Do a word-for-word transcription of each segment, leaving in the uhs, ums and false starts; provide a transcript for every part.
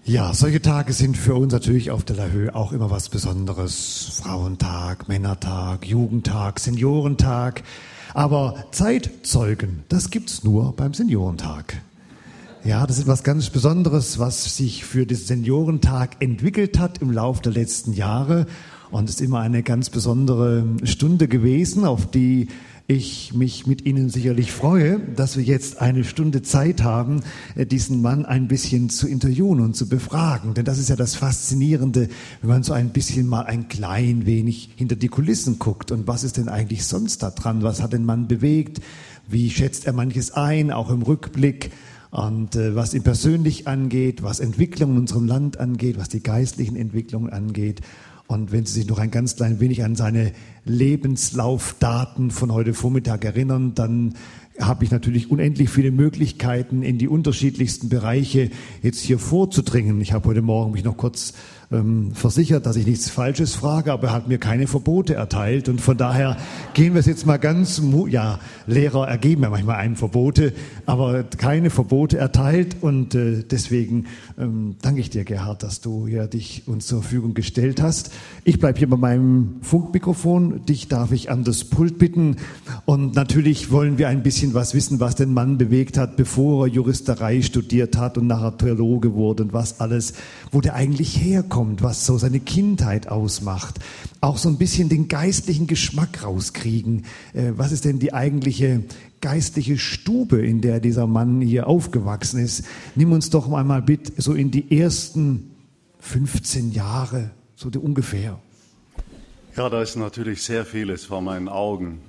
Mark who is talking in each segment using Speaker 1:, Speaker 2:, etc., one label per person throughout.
Speaker 1: Ja, solche Tage sind für uns natürlich auf der Lahoe auch immer was Besonderes. Frauentag, Männertag, Jugendtag, Seniorentag. Aber Zeitzeugen, das gibt's nur beim Seniorentag. Ja, das ist was ganz Besonderes, was sich für den Seniorentag entwickelt hat im Laufe der letzten Jahre. Und es ist immer eine ganz besondere Stunde gewesen, auf die ich mich mit Ihnen sicherlich freue, dass wir jetzt eine Stunde Zeit haben, diesen Mann ein bisschen zu interviewen und zu befragen. Denn das ist ja das Faszinierende, wenn man so ein bisschen mal ein klein wenig hinter die Kulissen guckt. Und was ist denn eigentlich sonst da dran? Was hat den Mann bewegt? Wie schätzt er manches ein, auch im Rückblick? Und äh, was ihn persönlich angeht, was Entwicklung in unserem Land angeht, was die geistlichen Entwicklungen angeht. Und wenn Sie sich noch ein ganz klein wenig an seine Lebenslaufdaten von heute Vormittag erinnern, dann habe ich natürlich unendlich viele Möglichkeiten, in die unterschiedlichsten Bereiche jetzt hier vorzudringen. Ich habe heute Morgen mich noch kurz ähm, versichert, dass ich nichts Falsches frage, aber er hat mir keine Verbote erteilt. Und von daher gehen wir es jetzt mal ganz, ja, Lehrer ergeben ja manchmal einem Verbote, aber keine Verbote erteilt. Und äh, deswegen ähm, danke ich dir, Gerhard, dass du hier dich uns zur Verfügung gestellt hast. Ich bleibe hier bei meinem Funkmikrofon. Dich darf ich an das Pult bitten. Und natürlich wollen wir ein bisschen was wissen, was den Mann bewegt hat, bevor er Juristerei studiert hat und nachher Theologe wurde und was alles, wo der eigentlich herkommt, was so seine Kindheit ausmacht. Auch so ein bisschen den geistlichen Geschmack rauskriegen. Äh, was ist denn die eigentliche geistliche Stube, in der dieser Mann hier aufgewachsen ist? Nimm uns doch einmal mit so in die ersten fünfzehn Jahre, so ungefähr.
Speaker 2: Ja, da ist natürlich sehr vieles vor meinen Augen.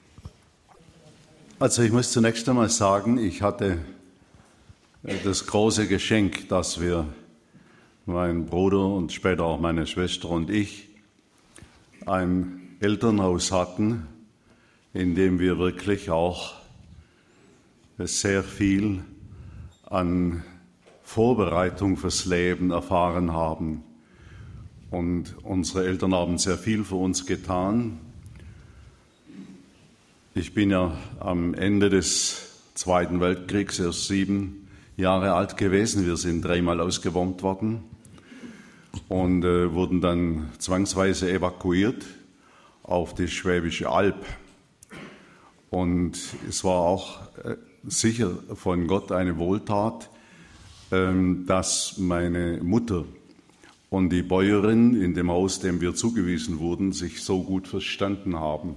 Speaker 2: Also ich muss zunächst einmal sagen, ich hatte das große Geschenk, dass wir, mein Bruder und später auch meine Schwester und ich, ein Elternhaus hatten, in dem wir wirklich auch sehr viel an Vorbereitung fürs Leben erfahren haben. Und unsere Eltern haben sehr viel für uns getan. Ich bin ja am Ende des Zweiten Weltkriegs erst sieben Jahre alt gewesen. Wir sind dreimal ausgebombt worden und äh, wurden dann zwangsweise evakuiert auf die Schwäbische Alb. Und es war auch äh, sicher von Gott eine Wohltat, äh, dass meine Mutter und die Bäuerin in dem Haus, dem wir zugewiesen wurden, sich so gut verstanden haben.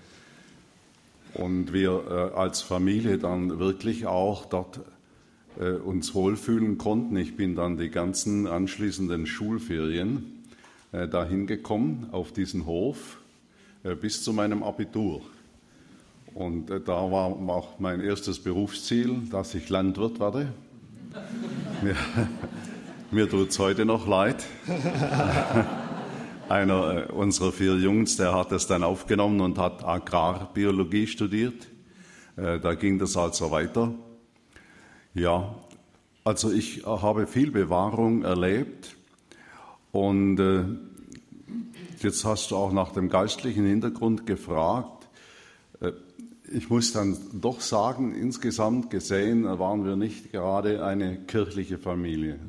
Speaker 2: Und wir äh, als Familie dann wirklich auch dort äh, uns wohlfühlen konnten. Ich bin dann die ganzen anschließenden Schulferien äh, dahin gekommen, auf diesen Hof, äh, bis zu meinem Abitur. Und äh, da war auch mein erstes Berufsziel, dass ich Landwirt werde. mir mir tut es heute noch leid. Einer unserer vier Jungs, der hat es dann aufgenommen und hat Agrarbiologie studiert. Da ging das also weiter. Ja, also ich habe viel Bewahrung erlebt. Und jetzt hast du auch nach dem geistlichen Hintergrund gefragt. Ich muss dann doch sagen, insgesamt gesehen waren wir nicht gerade eine kirchliche Familie.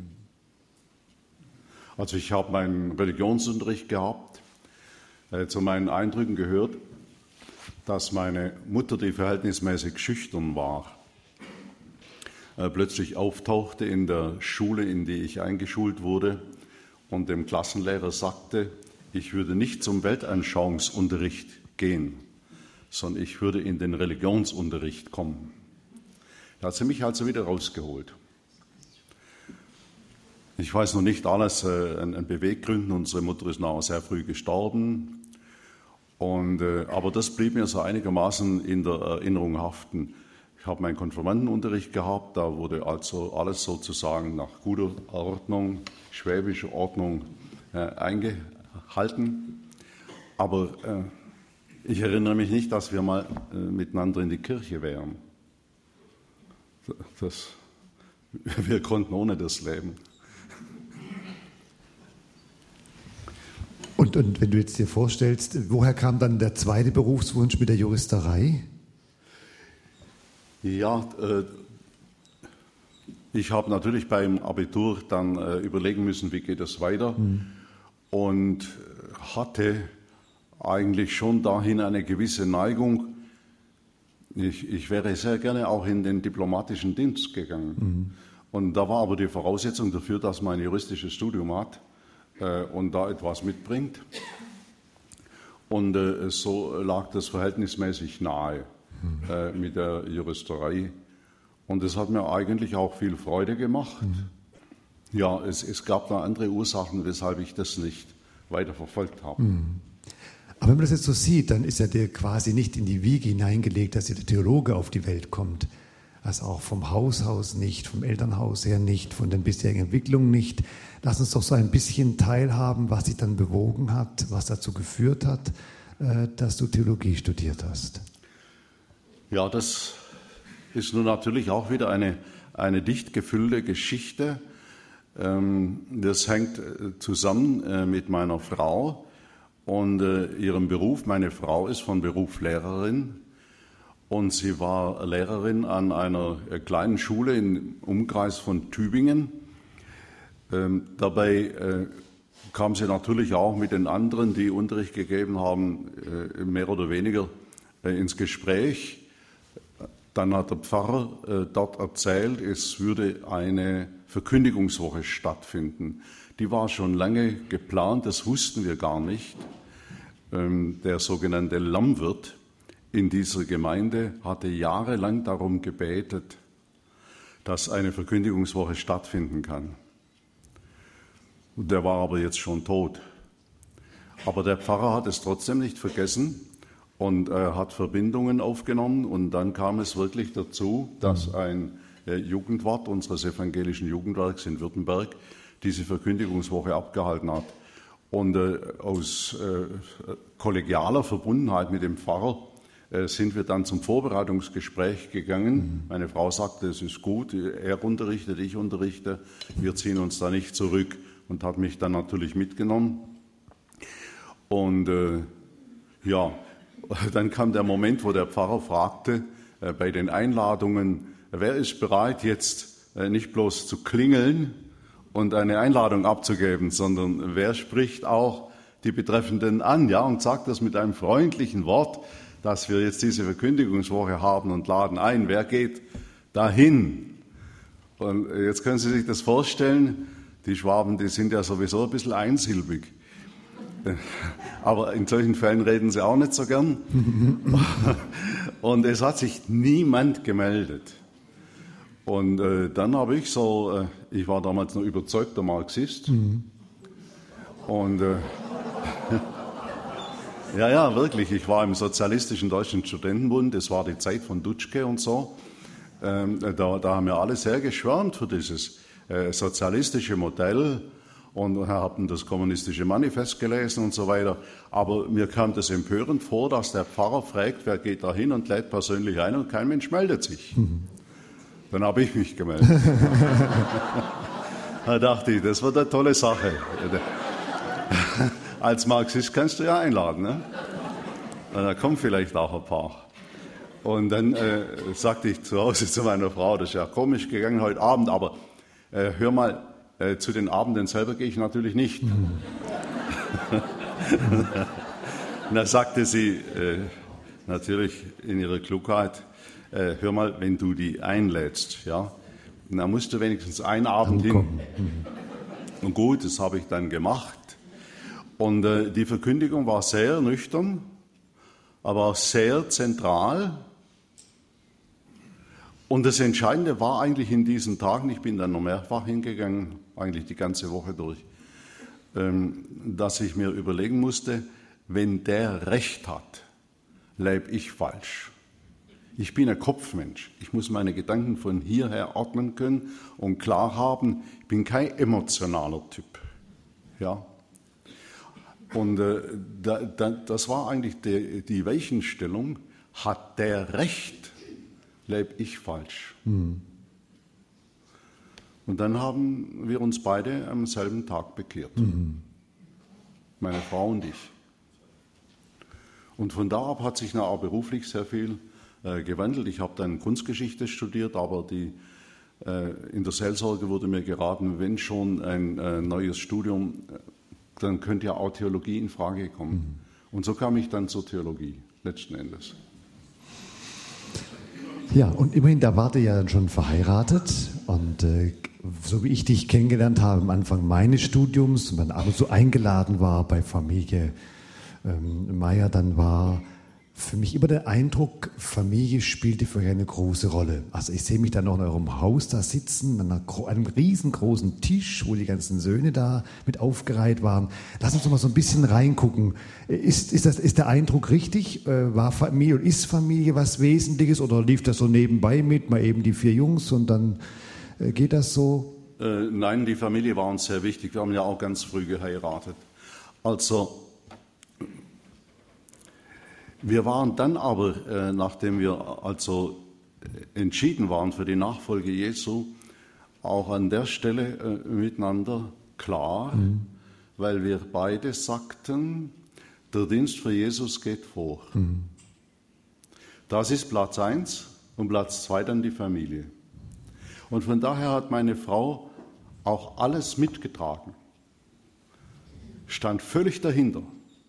Speaker 2: Also ich habe meinen Religionsunterricht gehabt. Äh, zu meinen Eindrücken gehört, dass meine Mutter, die verhältnismäßig schüchtern war, äh, plötzlich auftauchte in der Schule, in die ich eingeschult wurde, und dem Klassenlehrer sagte, ich würde nicht zum Weltanschauungsunterricht gehen, sondern ich würde in den Religionsunterricht kommen. Da hat sie mich also wieder rausgeholt. Ich weiß noch nicht alles äh, an, an Beweggründen. Unsere Mutter ist nachher sehr früh gestorben. Und, äh, aber das blieb mir so einigermaßen in der Erinnerung haften. Ich habe meinen Konfirmandenunterricht gehabt. Da wurde also alles sozusagen nach guter Ordnung, schwäbischer Ordnung äh, eingehalten. Aber äh, ich erinnere mich nicht, dass wir mal äh, miteinander in die Kirche wären. Das, wir konnten ohne das leben.
Speaker 1: Und, und wenn du jetzt dir vorstellst, woher kam dann der zweite Berufswunsch mit der Juristerei?
Speaker 2: Ja, äh, ich habe natürlich beim Abitur dann äh, überlegen müssen, wie geht es weiter, mhm. und hatte eigentlich schon dahin eine gewisse Neigung. Ich, ich wäre sehr gerne auch in den diplomatischen Dienst gegangen. Mhm. Und da war aber die Voraussetzung dafür, dass man ein juristisches Studium hat äh, und da etwas mitbringt. Und äh, so lag das verhältnismäßig nahe mhm. äh, mit der Juristerei. Und es hat mir eigentlich auch viel Freude gemacht. Mhm. Ja, es, es gab da andere Ursachen, weshalb ich das nicht weiter verfolgt habe.
Speaker 1: Mhm. Aber wenn man das jetzt so sieht, dann ist ja dir quasi nicht in die Wiege hineingelegt, dass der Theologe auf die Welt kommt. Also auch vom Haus aus nicht, vom Elternhaus her nicht, von den bisherigen Entwicklungen nicht. Lass uns doch so ein bisschen teilhaben, was dich dann bewogen hat, was dazu geführt hat, dass du Theologie studiert hast.
Speaker 2: Ja, das ist nun natürlich auch wieder eine, eine dicht gefüllte Geschichte. Das hängt zusammen mit meiner Frau und ihrem Beruf. Meine Frau ist von Beruf Lehrerin und sie war Lehrerin an einer kleinen Schule im Umkreis von Tübingen. Dabei kam sie natürlich auch mit den anderen, die Unterricht gegeben haben, mehr oder weniger ins Gespräch. Dann hat der Pfarrer dort erzählt, es würde eine Verkündigungswoche stattfinden. Die war schon lange geplant, das wussten wir gar nicht. Der sogenannte Lammwirt in dieser Gemeinde hatte jahrelang darum gebetet, dass eine Verkündigungswoche stattfinden kann. Der war aber jetzt schon tot. Aber der Pfarrer hat es trotzdem nicht vergessen und äh, hat Verbindungen aufgenommen. Und dann kam es wirklich dazu, dass ein äh, Jugendwart unseres evangelischen Jugendwerks in Württemberg diese Verkündigungswoche abgehalten hat. Und äh, aus äh, kollegialer Verbundenheit mit dem Pfarrer äh, sind wir dann zum Vorbereitungsgespräch gegangen. Mhm. Meine Frau sagte, es ist gut, er unterrichtet, ich unterrichte, wir ziehen uns da nicht zurück. Und hat mich dann natürlich mitgenommen. Und äh, ja, dann kam der Moment, wo der Pfarrer fragte, äh, bei den Einladungen, wer ist bereit, jetzt äh, nicht bloß zu klingeln und eine Einladung abzugeben, sondern wer spricht auch die Betreffenden an, ja, und sagt das mit einem freundlichen Wort, dass wir jetzt diese Verkündigungswoche haben und laden ein. Wer geht dahin? Und jetzt können Sie sich das vorstellen. Die Schwaben, die sind ja sowieso ein bisschen einsilbig. Aber in solchen Fällen reden sie auch nicht so gern. Und es hat sich niemand gemeldet. Und äh, dann habe ich so, äh, ich war damals noch überzeugter Marxist. Mhm. Und äh, ja, ja, wirklich, ich war im Sozialistischen Deutschen Studentenbund, das war die Zeit von Dutschke und so. Ähm, da, da haben wir alle sehr geschwärmt für dieses äh, sozialistische Modell und haben das kommunistische Manifest gelesen und so weiter. Aber mir kam das empörend vor, dass der Pfarrer fragt, wer geht da hin und lädt persönlich ein und kein Mensch meldet sich. Mhm. Dann habe ich mich gemeldet. Da dachte ich, das wird eine tolle Sache. Als Marxist kannst du ja einladen, ne? Da kommen vielleicht auch ein paar. Und dann äh, sagte ich zu Hause zu meiner Frau, das ist ja komisch gegangen heute Abend, aber äh, hör mal, äh, zu den Abenden selber gehe ich natürlich nicht. Mhm. Und da sagte sie äh, natürlich in ihrer Klugheit, äh, hör mal, wenn du die einlädst, ja, dann musst du wenigstens einen Abend hin. Mhm. Und gut, das habe ich dann gemacht. Und äh, die Verkündigung war sehr nüchtern, aber auch sehr zentral. Und das Entscheidende war eigentlich in diesen Tagen, ich bin dann noch mehrfach hingegangen, eigentlich die ganze Woche durch, ähm, dass ich mir überlegen musste, wenn der Recht hat, lebe ich falsch. Ich bin ein Kopfmensch. Ich muss meine Gedanken von hierher ordnen können und klar haben. Ich bin kein emotionaler Typ. Ja. Und äh, da, da, das war eigentlich die, die Weichenstellung. Hat der Recht, lebe ich falsch. Mhm. Und dann haben wir uns beide am selben Tag bekehrt. Mhm. Meine Frau und ich. Und von da ab hat sich auch beruflich sehr viel äh, gewandelt. Ich habe dann Kunstgeschichte studiert, aber die In der Seelsorge wurde mir geraten, wenn schon ein äh, neues Studium, dann könnte ja auch Theologie in Frage kommen. Mhm. Und so kam ich dann zur Theologie, letzten Endes.
Speaker 1: Ja, und immerhin, da wart ihr ja dann schon verheiratet. Und äh, so wie ich dich kennengelernt habe am Anfang meines Studiums, und dann ab und zu eingeladen war bei Familie ähm, Meier, dann war für mich immer der Eindruck, Familie spielte für euch eine große Rolle. Also ich sehe mich dann noch in eurem Haus da sitzen, an einem riesengroßen Tisch, wo die ganzen Söhne da mit aufgereiht waren. Lass uns doch mal so ein bisschen reingucken. Ist, ist, das, ist der Eindruck richtig? War Familie und ist Familie was Wesentliches oder lief das so nebenbei mit, mal eben die vier Jungs und dann geht das so?
Speaker 2: Äh, nein, die Familie war uns sehr wichtig. Wir haben ja auch ganz früh geheiratet. Also wir waren dann aber, äh, nachdem wir also entschieden waren für die Nachfolge Jesu, auch an der Stelle äh, miteinander klar, mhm. weil wir beide sagten, der Dienst für Jesus geht vor. Mhm. Das ist Platz eins und Platz zwei dann die Familie. Und von daher hat meine Frau auch alles mitgetragen, stand völlig dahinter.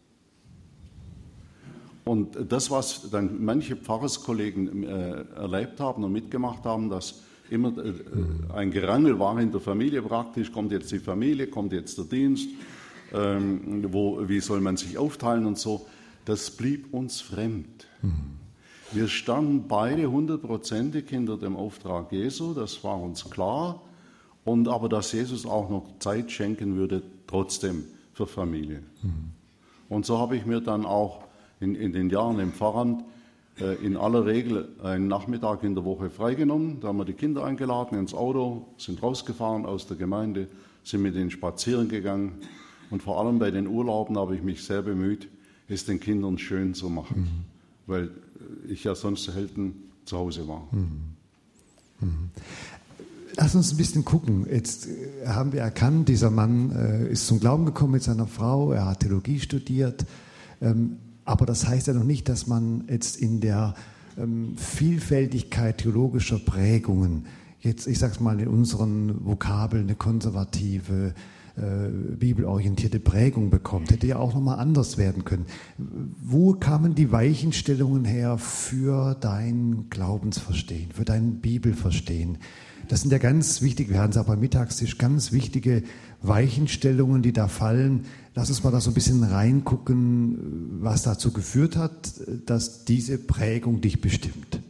Speaker 2: Und das, was dann manche Pfarrerskollegen äh, erlebt haben und mitgemacht haben, dass immer äh, ein Gerangel war in der Familie praktisch, kommt jetzt die Familie, kommt jetzt der Dienst, ähm, wo, wie soll man sich aufteilen und so, das blieb uns fremd. Mhm. Wir standen beide hundertprozentig hinter dem Auftrag Jesu, das war uns klar, und aber dass Jesus auch noch Zeit schenken würde, trotzdem für Familie. Mhm. Und so habe ich mir dann auch In, in den Jahren im Pfarramt äh, in aller Regel einen Nachmittag in der Woche freigenommen. Da haben wir die Kinder eingeladen ins Auto, sind rausgefahren aus der Gemeinde, sind mit ihnen spazieren gegangen. Und vor allem bei den Urlauben habe ich mich sehr bemüht, es den Kindern schön zu machen, mhm. weil ich ja sonst selten zu Hause war.
Speaker 1: Mhm. Mhm. Lass uns ein bisschen gucken. Jetzt haben wir erkannt, dieser Mann äh, ist zum Glauben gekommen mit seiner Frau, er hat Theologie studiert. Ähm, Aber das heißt ja noch nicht, dass man jetzt in der ähm, Vielfältigkeit theologischer Prägungen, jetzt, ich sag's mal, in unseren Vokabeln eine konservative, äh, bibelorientierte Prägung bekommt. Hätte ja auch nochmal anders werden können. Wo kamen die Weichenstellungen her für dein Glaubensverstehen, für dein Bibelverstehen? Das sind ja ganz wichtig, wir hatten es auch beim Mittagstisch, ganz wichtige Weichenstellungen, die da fallen. Lass uns mal da so ein bisschen reingucken, was dazu geführt hat, dass diese Prägung dich bestimmt.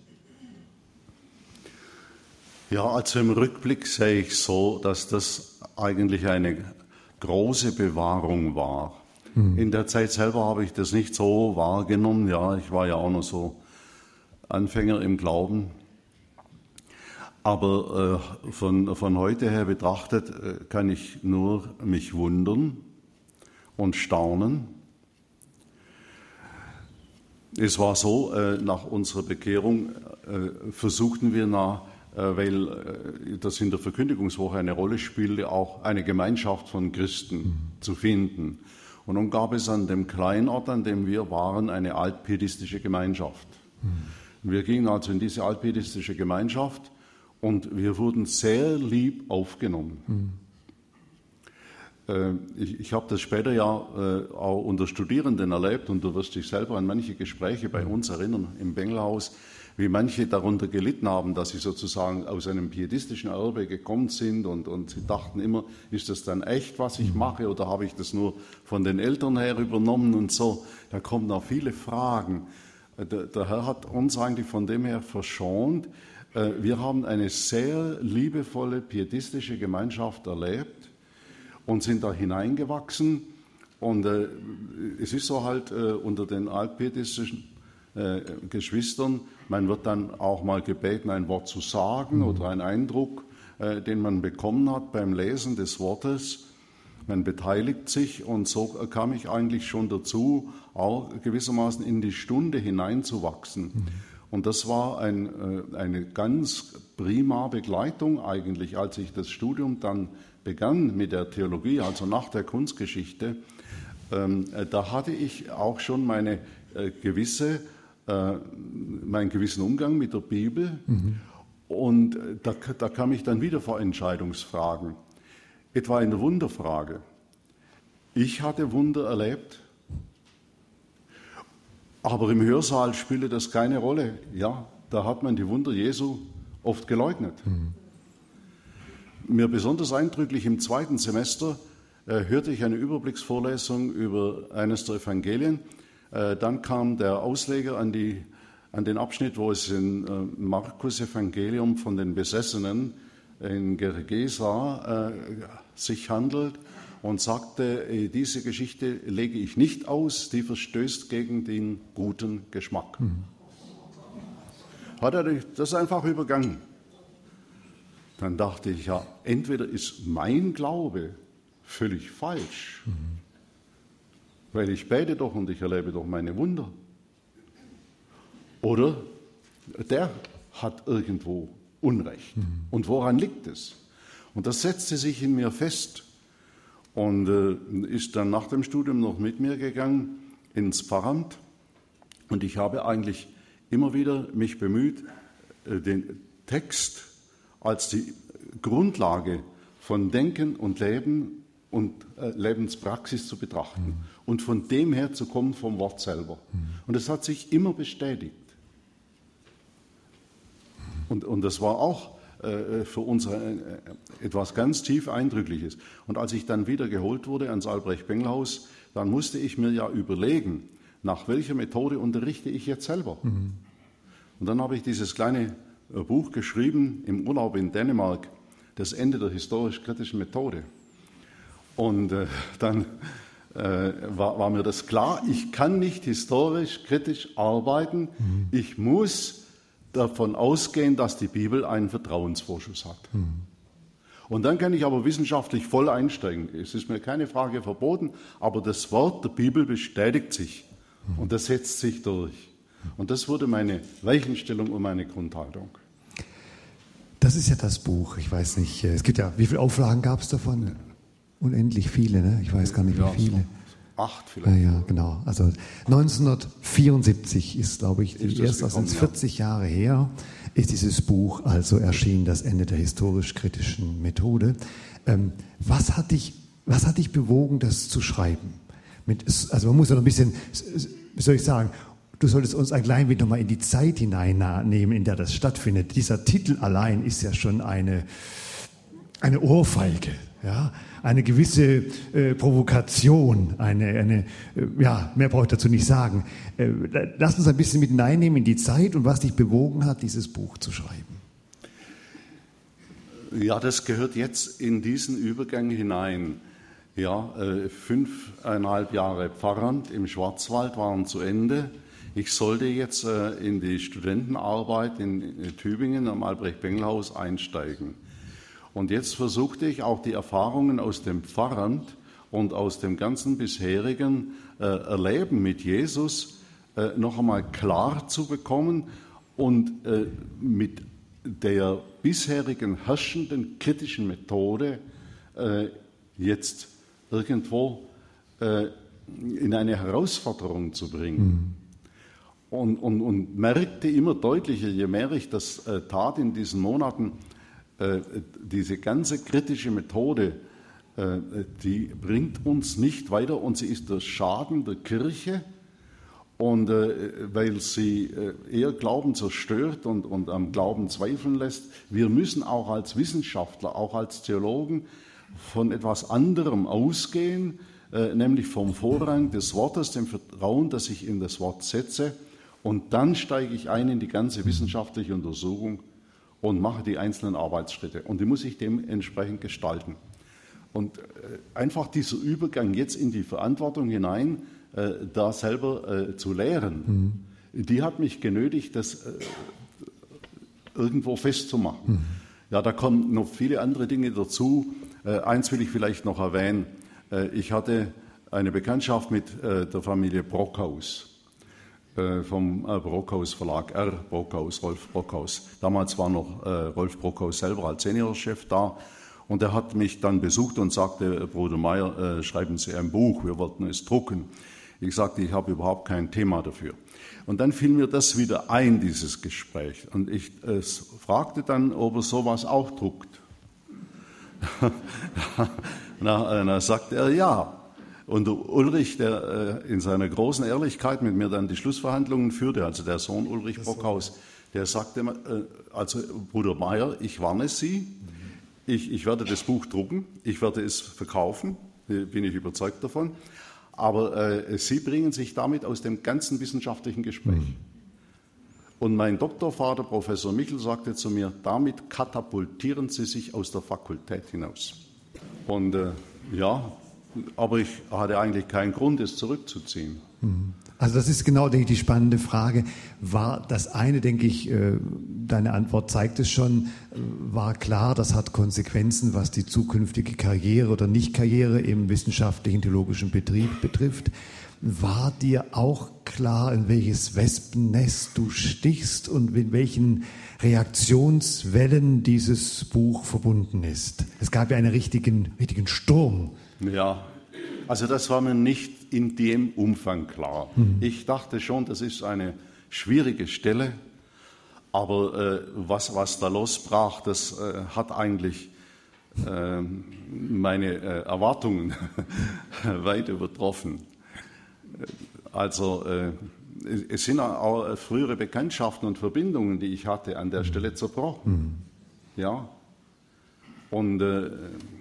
Speaker 2: Ja, also im Rückblick sehe ich so, dass das eigentlich eine große Bewahrung war. Mhm. In der Zeit selber habe ich das nicht so wahrgenommen. Ja, ich war ja auch noch so Anfänger im Glauben. Aber äh, von, von heute her betrachtet äh, kann ich nur mich wundern und staunen. Es war so, äh, nach unserer Bekehrung äh, versuchten wir, nach, äh, weil äh, das in der Verkündigungswoche eine Rolle spielte, auch eine Gemeinschaft von Christen mhm. zu finden. Und nun gab es an dem kleinen Ort, an dem wir waren, eine altpietistische Gemeinschaft. Mhm. Wir gingen also in diese altpietistische Gemeinschaft und wir wurden sehr lieb aufgenommen. Mhm. Ich, ich habe das später ja äh, auch unter Studierenden erlebt und du wirst dich selber an manche Gespräche bei uns erinnern im Bengelhaus, wie manche darunter gelitten haben, dass sie sozusagen aus einem pietistischen Erbe gekommen sind und, und sie dachten immer, ist das dann echt, was ich mache oder habe ich das nur von den Eltern her übernommen und so. Da kommen noch viele Fragen. Der, der Herr hat uns eigentlich von dem her verschont. Wir haben eine sehr liebevolle pietistische Gemeinschaft erlebt und sind da hineingewachsen. Und äh, es ist so halt äh, unter den altpietistischen äh, Geschwistern, man wird dann auch mal gebeten, ein Wort zu sagen mhm. oder einen Eindruck, äh, den man bekommen hat beim Lesen des Wortes. Man beteiligt sich und so kam ich eigentlich schon dazu, auch gewissermaßen in die Stunde hineinzuwachsen. Mhm. Und das war ein, eine ganz prima Begleitung eigentlich, als ich das Studium dann begann mit der Theologie, also nach der Kunstgeschichte. Ähm, da hatte ich auch schon meine äh, gewisse, äh, meinen gewissen Umgang mit der Bibel. Mhm. Und da, da kam ich dann wieder vor Entscheidungsfragen, etwa in der Wunderfrage. Ich hatte Wunder erlebt, aber im Hörsaal spielte das keine Rolle. Ja, da hat man die Wunder Jesu oft geleugnet. Mhm. Mir besonders eindrücklich im zweiten Semester äh, hörte ich eine Überblicksvorlesung über eines der Evangelien. Äh, dann kam der Ausleger an, die, an den Abschnitt, wo es in äh, Markus Evangelium von den Besessenen in Gergesa äh, sich handelt und sagte, äh, diese Geschichte lege ich nicht aus, die verstößt gegen den guten Geschmack. Mhm. Hat er das einfach übergangen. Dann dachte ich, ja, entweder ist mein Glaube völlig falsch, mhm. weil ich bete doch und ich erlebe doch meine Wunder. Oder der hat irgendwo Unrecht. Mhm. Und woran liegt es? Und das setzte sich in mir fest und äh, ist dann nach dem Studium noch mit mir gegangen ins Pfarramt. Und ich habe eigentlich immer wieder mich bemüht, äh, den Text als die Grundlage von Denken und Leben und äh, Lebenspraxis zu betrachten mhm. und von dem her zu kommen vom Wort selber. Mhm. Und es hat sich immer bestätigt. Und, und das war auch äh, für uns äh, etwas ganz tief Eindrückliches. Und als ich dann wieder geholt wurde ans Albrecht-Bengel-Haus, dann musste ich mir ja überlegen, nach welcher Methode unterrichte ich jetzt selber. Mhm. Und dann habe ich dieses kleine Buch geschrieben im Urlaub in Dänemark, das Ende der historisch-kritischen Methode. Und äh, dann äh, war, war mir das klar, ich kann nicht historisch-kritisch arbeiten, mhm. ich muss davon ausgehen, dass die Bibel einen Vertrauensvorschuss hat. Mhm. Und dann kann ich aber wissenschaftlich voll einsteigen. Es ist mir keine Frage verboten, aber das Wort der Bibel bestätigt sich mhm. und das setzt sich durch. Und das wurde meine Weichenstellung und meine Grundhaltung.
Speaker 1: Das ist ja das Buch. Ich weiß nicht, es gibt ja, wie viele Auflagen gab es davon? Unendlich viele, ne? Ich weiß gar nicht, wie ja, viele.
Speaker 2: Acht vielleicht.
Speaker 1: Ja, ja, genau. Also neunzehnhundertvierundsiebzig ist, glaube ich, ist erst, also vierzig ja. Jahre her, ist dieses Buch also erschienen, das Ende der historisch-kritischen Methode. Ähm, was hat dich, was hat dich bewogen, das zu schreiben? Mit, also man muss ja noch ein bisschen, wie soll ich sagen, du solltest uns ein klein wenig nochmal in die Zeit hineinnehmen, in der das stattfindet. Dieser Titel allein ist ja schon eine, eine Ohrfeige, ja, eine gewisse äh, Provokation, eine, eine äh, ja, mehr brauche ich dazu nicht sagen. Äh, lass uns ein bisschen mit hineinnehmen in die Zeit und was dich bewogen hat, dieses Buch zu schreiben.
Speaker 2: Ja, das gehört jetzt in diesen Übergang hinein. Ja, äh, fünfeinhalb Jahre Pfarramt im Schwarzwald waren zu Ende. Ich sollte jetzt äh, in die Studentenarbeit in, in Tübingen am Albrecht-Bengel-Haus einsteigen. Und jetzt versuchte ich auch die Erfahrungen aus dem Pfarramt und aus dem ganzen bisherigen äh, Erleben mit Jesus äh, noch einmal klar zu bekommen und äh, mit der bisherigen herrschenden kritischen Methode äh, jetzt irgendwo äh, in eine Herausforderung zu bringen. Mhm. Und, und, und merkte immer deutlicher, je mehr ich das äh, tat in diesen Monaten, äh, diese ganze kritische Methode, äh, die bringt uns nicht weiter und sie ist der Schaden der Kirche, und äh, weil sie äh, eher Glauben zerstört und, und am Glauben zweifeln lässt. Wir müssen auch als Wissenschaftler, auch als Theologen von etwas anderem ausgehen, äh, nämlich vom Vorrang des Wortes, dem Vertrauen, das ich in das Wort setze. Und dann steige ich ein in die ganze wissenschaftliche Untersuchung und mache die einzelnen Arbeitsschritte. Und die muss ich dementsprechend gestalten. Und einfach dieser Übergang jetzt in die Verantwortung hinein, äh, da selber äh, zu lehren, mhm. die hat mich genötigt, das äh, irgendwo festzumachen. Mhm. Ja, da kommen noch viele andere Dinge dazu. Äh, eins will ich vielleicht noch erwähnen. Äh, ich hatte eine Bekanntschaft mit äh, der Familie Brockhaus. Vom Brockhaus Verlag, R. Brockhaus, Rolf Brockhaus. Damals war noch äh, Rolf Brockhaus selber als Seniorchef da und er hat mich dann besucht und sagte, Bruder Meyer, äh, schreiben Sie ein Buch, wir wollten es drucken. Ich sagte, ich habe überhaupt kein Thema dafür. Und dann fiel mir das wieder ein, dieses Gespräch. Und ich äh, fragte dann, ob er sowas auch druckt. Na, da sagte er ja. Und der Ulrich, der äh, in seiner großen Ehrlichkeit mit mir dann die Schlussverhandlungen führte, also der Sohn Ulrich Brockhaus, der sagte, äh, also Bruder Meyer, ich warne Sie, ich, ich werde das Buch drucken, ich werde es verkaufen, bin ich überzeugt davon, aber äh, Sie bringen sich damit aus dem ganzen wissenschaftlichen Gespräch. Mhm. Und mein Doktorvater, Professor Michel, sagte zu mir, damit katapultieren Sie sich aus der Fakultät hinaus. Und äh, ja, aber ich hatte eigentlich keinen Grund, es zurückzuziehen.
Speaker 1: Also das ist genau die, die spannende Frage. War das eine, denke ich, deine Antwort zeigt es schon, war klar, das hat Konsequenzen, was die zukünftige Karriere oder Nicht-Karriere im wissenschaftlichen theologischen Betrieb betrifft. War dir auch klar, in welches Wespennest du stichst und mit welchen Reaktionswellen dieses Buch verbunden ist? Es gab ja einen richtigen, richtigen Sturm.
Speaker 2: Ja, also das war mir nicht in dem Umfang klar. Mhm. Ich dachte schon, das ist eine schwierige Stelle, aber äh, was, was da losbrach, das äh, hat eigentlich äh, meine äh, Erwartungen weit übertroffen. Also äh, es sind auch frühere Bekanntschaften und Verbindungen, die ich hatte, an der Stelle zerbrochen. Mhm. Ja, und äh,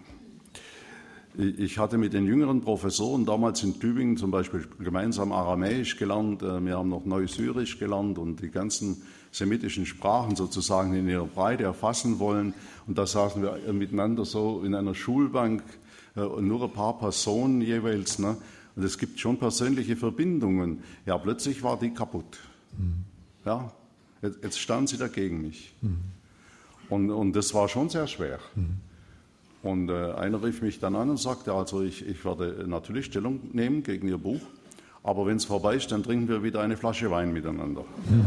Speaker 2: ich hatte mit den jüngeren Professoren damals in Tübingen zum Beispiel gemeinsam Aramäisch gelernt, wir haben noch Neusyrisch gelernt und die ganzen semitischen Sprachen sozusagen in ihrer Breite erfassen wollen. Und da saßen wir miteinander so in einer Schulbank, nur ein paar Personen jeweils. Ne? Und es gibt schon persönliche Verbindungen. Ja, plötzlich war die kaputt. Mhm. Ja, jetzt, jetzt stand sie da gegen mich. Mhm. Und, und das war schon sehr schwer. Mhm. Und äh, einer rief mich dann an und sagte, also ich, ich werde natürlich Stellung nehmen gegen Ihr Buch, aber wenn es vorbei ist, dann trinken wir wieder eine Flasche Wein miteinander.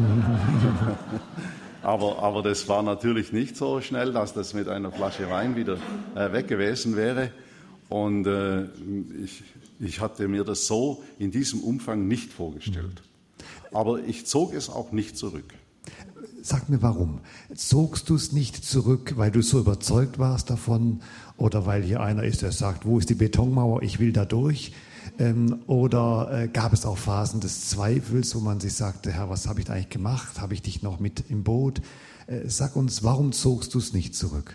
Speaker 2: aber, aber das war natürlich nicht so schnell, dass das mit einer Flasche Wein wieder äh, weg gewesen wäre. Und äh, ich, ich hatte mir das so in diesem Umfang nicht vorgestellt. Aber ich zog es auch nicht zurück.
Speaker 1: Sag mir, warum? Zogst du es nicht zurück, weil du so überzeugt warst davon oder weil hier einer ist, der sagt, wo ist die Betonmauer, ich will da durch? Ähm, oder äh, gab es auch Phasen des Zweifels, wo man sich sagte, Herr, was habe ich da eigentlich gemacht? Habe ich dich noch mit im Boot? Äh, sag uns, warum zogst du es nicht zurück?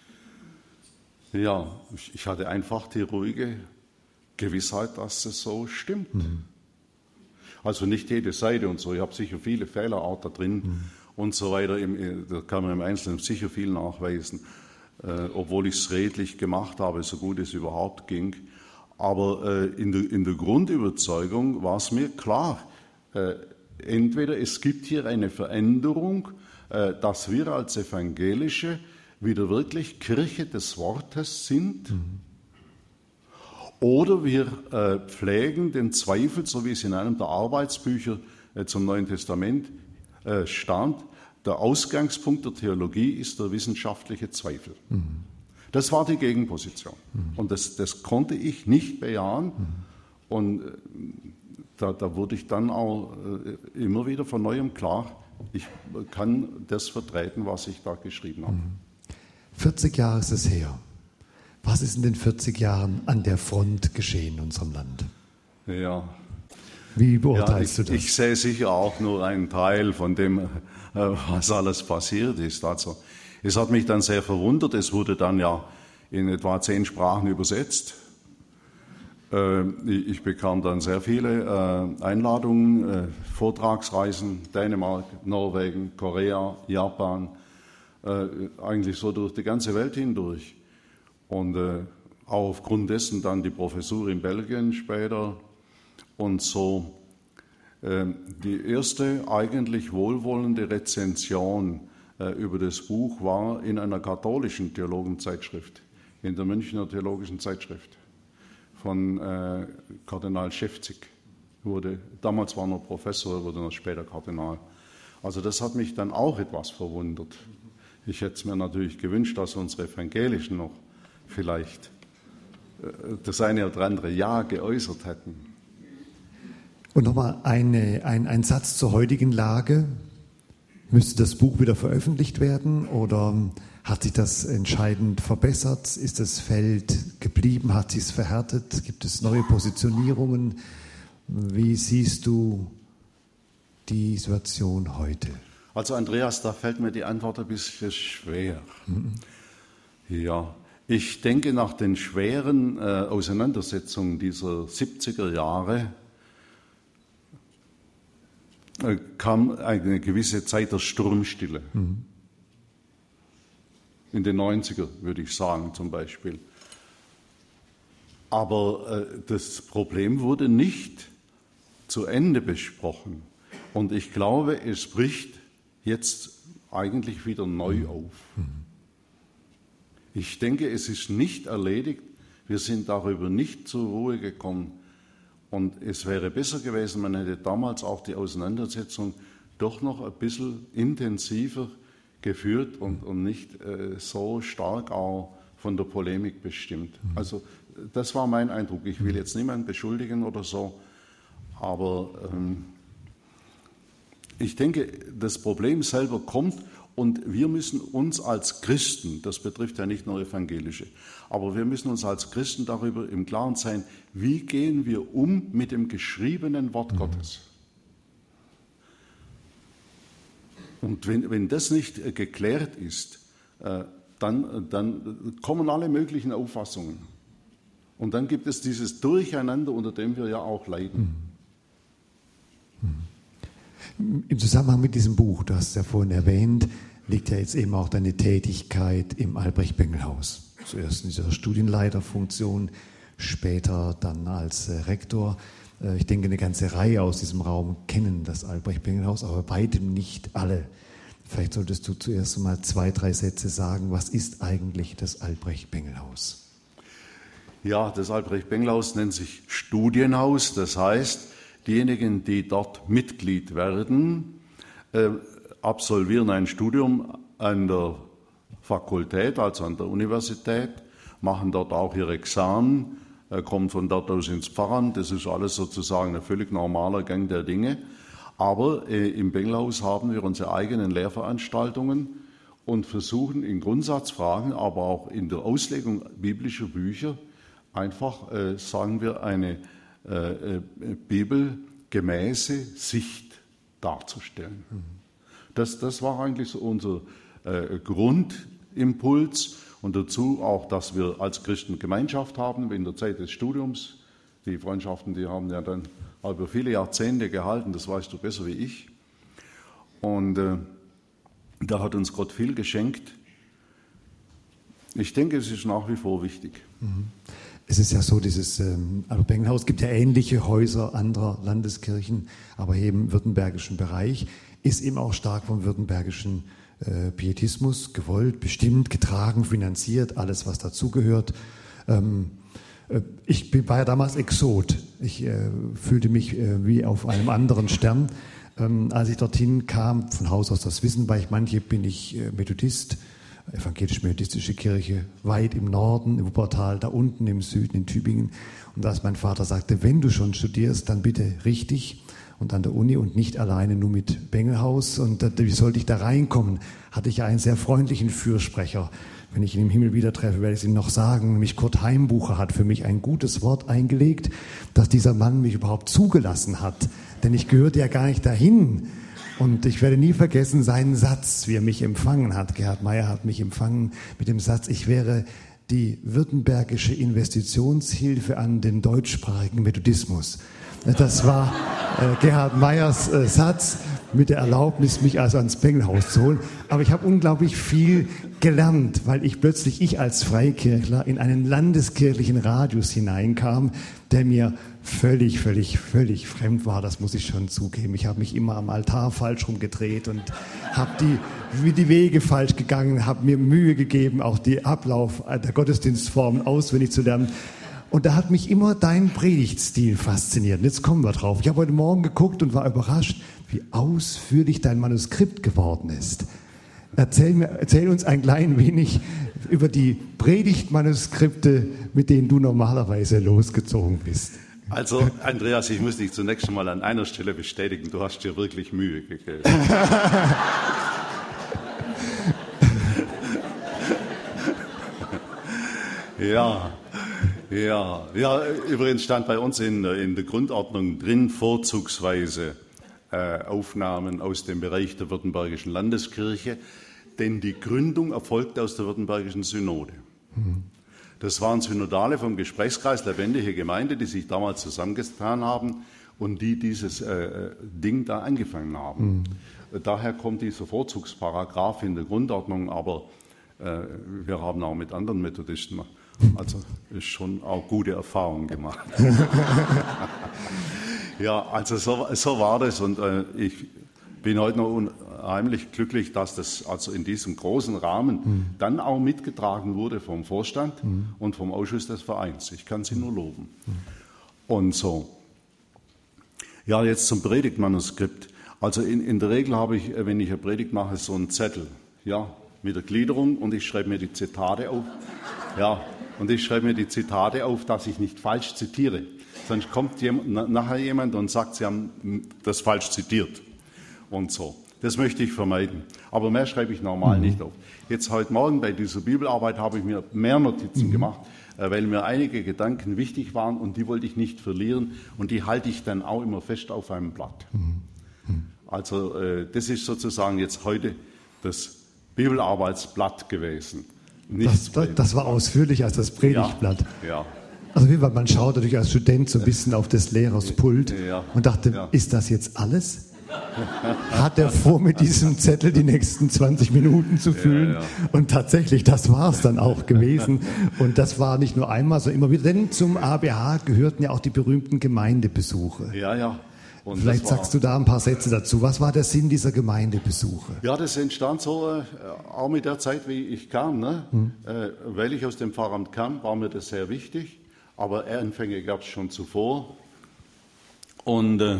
Speaker 2: Ja, ich hatte einfach die ruhige Gewissheit, dass es so stimmt. Mhm. Also nicht jede Seite und so, ich habe sicher viele Fehler auch da drin. Mhm. Und so weiter, da kann man im Einzelnen sicher viel nachweisen, äh, obwohl ich es redlich gemacht habe, so gut es überhaupt ging. Aber äh, in, der, in der Grundüberzeugung war es mir klar, äh, entweder es gibt hier eine Veränderung, äh, dass wir als Evangelische wieder wirklich Kirche des Wortes sind, mhm. oder wir äh, pflegen den Zweifel, so wie es in einem der Arbeitsbücher äh, zum Neuen Testament stand, der Ausgangspunkt der Theologie ist der wissenschaftliche Zweifel. Mhm. Das war die Gegenposition. Mhm. Und das, das konnte ich nicht bejahen. Mhm. Und da, da wurde ich dann auch immer wieder von Neuem klar, ich kann das vertreten, was ich da geschrieben habe.
Speaker 1: vierzig Jahre ist es her. Was ist in den vierzig Jahren an der Front geschehen in unserem Land?
Speaker 2: Ja.
Speaker 1: Wie beurteilst
Speaker 2: ja, ich,
Speaker 1: du das?
Speaker 2: Ich sehe sicher auch nur einen Teil von dem, was alles passiert ist. Also, es hat mich dann sehr verwundert. Es wurde dann ja in etwa zehn Sprachen übersetzt. Ich bekam dann sehr viele Einladungen, Vortragsreisen, Dänemark, Norwegen, Korea, Japan, eigentlich so durch die ganze Welt hindurch. Und auch aufgrund dessen dann die Professur in Belgien später. Und so äh, die erste eigentlich wohlwollende Rezension äh, über das Buch war in einer katholischen Theologenzeitschrift, in der Münchner Theologischen Zeitschrift von äh, Kardinal Schäfzig. Wurde, damals war er noch Professor, wurde noch später Kardinal. Also das hat mich dann auch etwas verwundert. Ich hätte es mir natürlich gewünscht, dass unsere Evangelischen noch vielleicht äh, das eine oder andere Ja geäußert hätten.
Speaker 1: Und nochmal eine, ein, ein Satz zur heutigen Lage. Müsste das Buch wieder veröffentlicht werden oder hat sich das entscheidend verbessert? Ist das Feld geblieben? Hat sich es verhärtet? Gibt es neue Positionierungen? Wie siehst du die Situation heute?
Speaker 2: Also Andreas, da fällt mir die Antwort ein bisschen schwer. Mhm. Ja, ich denke, nach den schweren äh, Auseinandersetzungen dieser siebziger Jahre äh, kam eine gewisse Zeit der Sturmstille. Mhm. In den neunziger, würde ich sagen, zum Beispiel. Aber äh, das Problem wurde nicht zu Ende besprochen. Und ich glaube, es bricht jetzt eigentlich wieder neu auf. Ich denke, es ist nicht erledigt. Wir sind darüber nicht zur Ruhe gekommen. Und es wäre besser gewesen, man hätte damals auch die Auseinandersetzung doch noch ein bisschen intensiver geführt und, und nicht äh, so stark auch von der Polemik bestimmt. Also das war mein Eindruck. Ich will jetzt niemanden beschuldigen oder so, aber ähm, ich denke, das Problem selber kommt und wir müssen uns als Christen, das betrifft ja nicht nur Evangelische, aber wir müssen uns als Christen darüber im Klaren sein, wie gehen wir um mit dem geschriebenen Wort mhm. Gottes. Und wenn, wenn das nicht äh, geklärt ist, äh, dann, dann kommen alle möglichen Auffassungen. Und dann gibt es dieses Durcheinander, unter dem wir ja auch leiden.
Speaker 1: Im Zusammenhang mit diesem Buch, du hast es ja vorhin erwähnt, liegt ja jetzt eben auch deine Tätigkeit im Albrecht-Bengel-Haus. Zuerst in dieser Studienleiterfunktion, später dann als äh, Rektor. Äh, ich denke, eine ganze Reihe aus diesem Raum kennen das Albrecht-Bengel-Haus, aber bei weitem nicht alle. Vielleicht solltest du zuerst mal zwei, drei Sätze sagen, was ist eigentlich das Albrecht-Bengel-Haus?
Speaker 2: Ja, das Albrecht-Bengel-Haus nennt sich Studienhaus, das heißt, diejenigen, die dort Mitglied werden, äh, absolvieren ein Studium an der Fakultät, also an der Universität, machen dort auch ihr Examen, äh, kommen von dort aus ins Pfarramt. Das ist alles sozusagen ein völlig normaler Gang der Dinge. Aber äh, im Bengelhaus haben wir unsere eigenen Lehrveranstaltungen und versuchen in Grundsatzfragen, aber auch in der Auslegung biblischer Bücher, einfach, äh, sagen wir, eine äh, bibelgemäße Sicht darzustellen. Mhm. Das, das war eigentlich so unser äh, Grundimpuls und dazu auch, dass wir als Christen Gemeinschaft haben in der Zeit des Studiums. Die Freundschaften, die haben ja dann über viele Jahrzehnte gehalten, das weißt du besser wie ich. Und äh, da hat uns Gott viel geschenkt. Ich denke, es ist nach wie vor wichtig.
Speaker 1: Mhm. Es ist ja so, dieses ähm, Albrecht-Bengel-Haus gibt ja ähnliche Häuser anderer Landeskirchen, aber eben im württembergischen Bereich, ist eben auch stark vom württembergischen äh, Pietismus gewollt, bestimmt, getragen, finanziert, alles was dazugehört. Ähm, äh, ich war ja damals Exot, ich äh, fühlte mich äh, wie auf einem anderen Stern. Ähm, als ich dorthin kam, von Haus aus das wissen, weil ich manche bin ich äh, Methodist, evangelisch-methodistische Kirche, weit im Norden, im Wuppertal, da unten im Süden, in Tübingen. Und als mein Vater sagte, wenn du schon studierst, dann bitte richtig und an der Uni und nicht alleine nur mit Bengelhaus. Und wie sollte ich da reinkommen? Hatte ich ja einen sehr freundlichen Fürsprecher. Wenn ich ihn im Himmel wieder treffe, werde ich es ihm noch sagen. Nämlich Kurt Heimbucher hat für mich ein gutes Wort eingelegt, dass dieser Mann mich überhaupt zugelassen hat. Denn ich gehörte ja gar nicht dahin. Und ich werde nie vergessen seinen Satz, wie er mich empfangen hat. Gerhard Meyer hat mich empfangen mit dem Satz, ich wäre die württembergische Investitionshilfe an den deutschsprachigen Methodismus. Das war äh, Gerhard Meyers äh, Satz mit der Erlaubnis, mich also ans Bengelhaus zu holen. Aber ich habe unglaublich viel gelernt, weil ich plötzlich, ich als Freikirchler, in einen landeskirchlichen Radius hineinkam, der mir völlig, völlig, völlig fremd war, das muss ich schon zugeben. Ich habe mich immer am Altar falsch rumgedreht und habe die, wie die Wege falsch gegangen, habe mir Mühe gegeben, auch die Ablauf der Gottesdienstformen auswendig zu lernen. Und da hat mich immer dein Predigtstil fasziniert. Und jetzt kommen wir drauf. Ich habe heute Morgen geguckt und war überrascht, wie ausführlich dein Manuskript geworden ist. Erzähl, mir, erzähl uns ein klein wenig über die Predigtmanuskripte, mit denen du normalerweise losgezogen bist.
Speaker 2: Also, Andreas, ich muss dich zunächst einmal an einer Stelle bestätigen, du hast dir wirklich Mühe gegeben. Ja, ja, ja, übrigens stand bei uns in, in der Grundordnung drin, vorzugsweise äh, Aufnahmen aus dem Bereich der Württembergischen Landeskirche, denn die Gründung erfolgte aus der Württembergischen Synode. Mhm. Das waren Synodale vom Gesprächskreis Lebendige Gemeinde, die sich damals zusammengetan haben und die dieses äh, Ding da angefangen haben. Mhm. Daher kommt dieser Vorzugsparagraph in der Grundordnung, aber äh, wir haben auch mit anderen Methodisten also ist schon auch gute Erfahrungen gemacht. Ja, also so, so war das und äh, ich bin heute noch unheimlich glücklich, dass das also in diesem großen Rahmen mhm. dann auch mitgetragen wurde vom Vorstand mhm. und vom Ausschuss des Vereins. Ich kann Sie nur loben. Mhm. Und so. Ja, jetzt zum Predigtmanuskript. Also in, in der Regel habe ich, wenn ich eine Predigt mache, so einen Zettel, ja, mit der Gliederung und ich schreibe mir die Zitate auf. Ja, und ich schreibe mir die Zitate auf, dass ich nicht falsch zitiere. Sonst kommt jemand, nachher jemand und sagt, Sie haben das falsch zitiert. Und so. Das möchte ich vermeiden. Aber mehr schreibe ich normal mhm. nicht auf. Jetzt heute Morgen bei dieser Bibelarbeit habe ich mir mehr Notizen mhm. gemacht, weil mir einige Gedanken wichtig waren und die wollte ich nicht verlieren. Und die halte ich dann auch immer fest auf einem Blatt. Mhm. Also das ist sozusagen jetzt heute das Bibelarbeitsblatt gewesen.
Speaker 1: Das, das, das war ausführlicher als das Predigtblatt.
Speaker 2: Ja, ja.
Speaker 1: Also man schaut natürlich als Student so ein bisschen auf des Lehrers Pult
Speaker 2: ja,
Speaker 1: und dachte, ja. ist das jetzt alles? Hat er vor, mit diesem Zettel die nächsten zwanzig Minuten zu füllen? Ja, ja. Und tatsächlich, das war es dann auch gewesen. Und das war nicht nur einmal, sondern immer wieder. Denn zum A B H gehörten ja auch die berühmten Gemeindebesuche.
Speaker 2: Ja, ja. Und
Speaker 1: vielleicht sagst du da ein paar Sätze dazu. Was war der Sinn dieser Gemeindebesuche?
Speaker 2: Ja, das entstand so äh, auch mit der Zeit, wie ich kam. Ne? Hm. Äh, weil ich aus dem Pfarramt kam, war mir das sehr wichtig. Aber Ehrenfänge gab es schon zuvor. Und äh,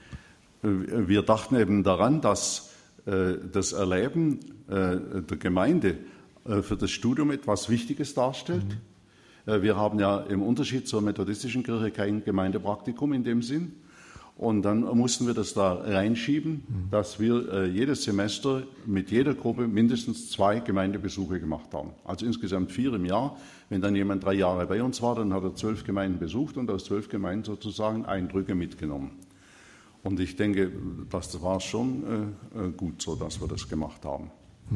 Speaker 2: wir dachten eben daran, dass äh, das Erleben äh, der Gemeinde äh, für das Studium etwas Wichtiges darstellt. Mhm. Äh, wir haben ja im Unterschied zur methodistischen Kirche kein Gemeindepraktikum in dem Sinn. Und dann mussten wir das da reinschieben, mhm. dass wir äh, jedes Semester mit jeder Gruppe mindestens zwei Gemeindebesuche gemacht haben. Also insgesamt vier im Jahr. Wenn dann jemand drei Jahre bei uns war, dann hat er zwölf Gemeinden besucht und aus zwölf Gemeinden sozusagen Eindrücke mitgenommen. Und ich denke, das war schon äh, gut so, dass wir das gemacht haben.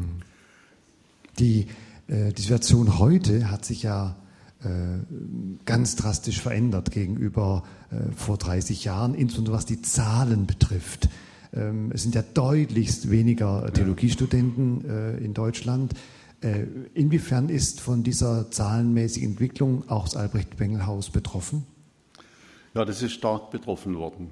Speaker 1: Die, äh, die Situation heute hat sich ja äh, ganz drastisch verändert gegenüber äh, vor dreißig Jahren, insbesondere was die Zahlen betrifft. Ähm, es sind ja deutlichst weniger Theologiestudenten äh, in Deutschland. Äh, inwiefern ist von dieser zahlenmäßigen Entwicklung auch das Albrecht-Bengel-Haus betroffen?
Speaker 2: Ja, das ist stark betroffen worden.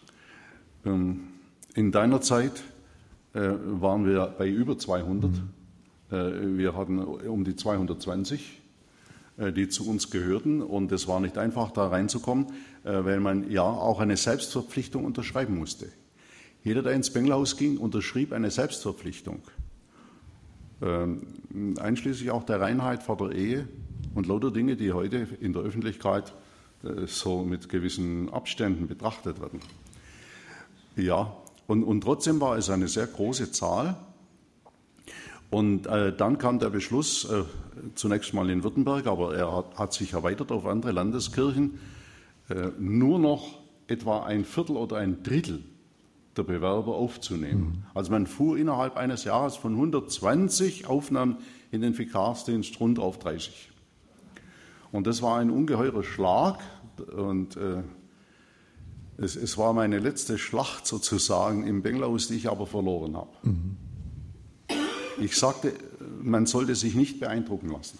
Speaker 2: In deiner Zeit äh, waren wir bei über zweihundert. Mhm. Äh, wir hatten um die zweihundertzwanzig, äh, die zu uns gehörten. Und es war nicht einfach, da reinzukommen, äh, weil man ja auch eine Selbstverpflichtung unterschreiben musste. Jeder, der ins Bengelhaus ging, unterschrieb eine Selbstverpflichtung. Ähm, einschließlich auch der Reinheit vor der Ehe und lauter Dinge, die heute in der Öffentlichkeit äh, so mit gewissen Abständen betrachtet werden. Ja, und, und trotzdem war es eine sehr große Zahl. Und äh, dann kam der Beschluss, äh, zunächst mal in Württemberg, aber er hat, hat sich erweitert auf andere Landeskirchen, äh, nur noch etwa ein Viertel oder ein Drittel der Bewerber aufzunehmen. Mhm. Also man fuhr innerhalb eines Jahres von hundertzwanzig Aufnahmen in den Vikarsdienst runter auf dreißig. Und das war ein ungeheurer Schlag und äh, Es, es war meine letzte Schlacht sozusagen im Bengelhaus, die ich aber verloren habe. Mhm. Ich sagte, man sollte sich nicht beeindrucken lassen.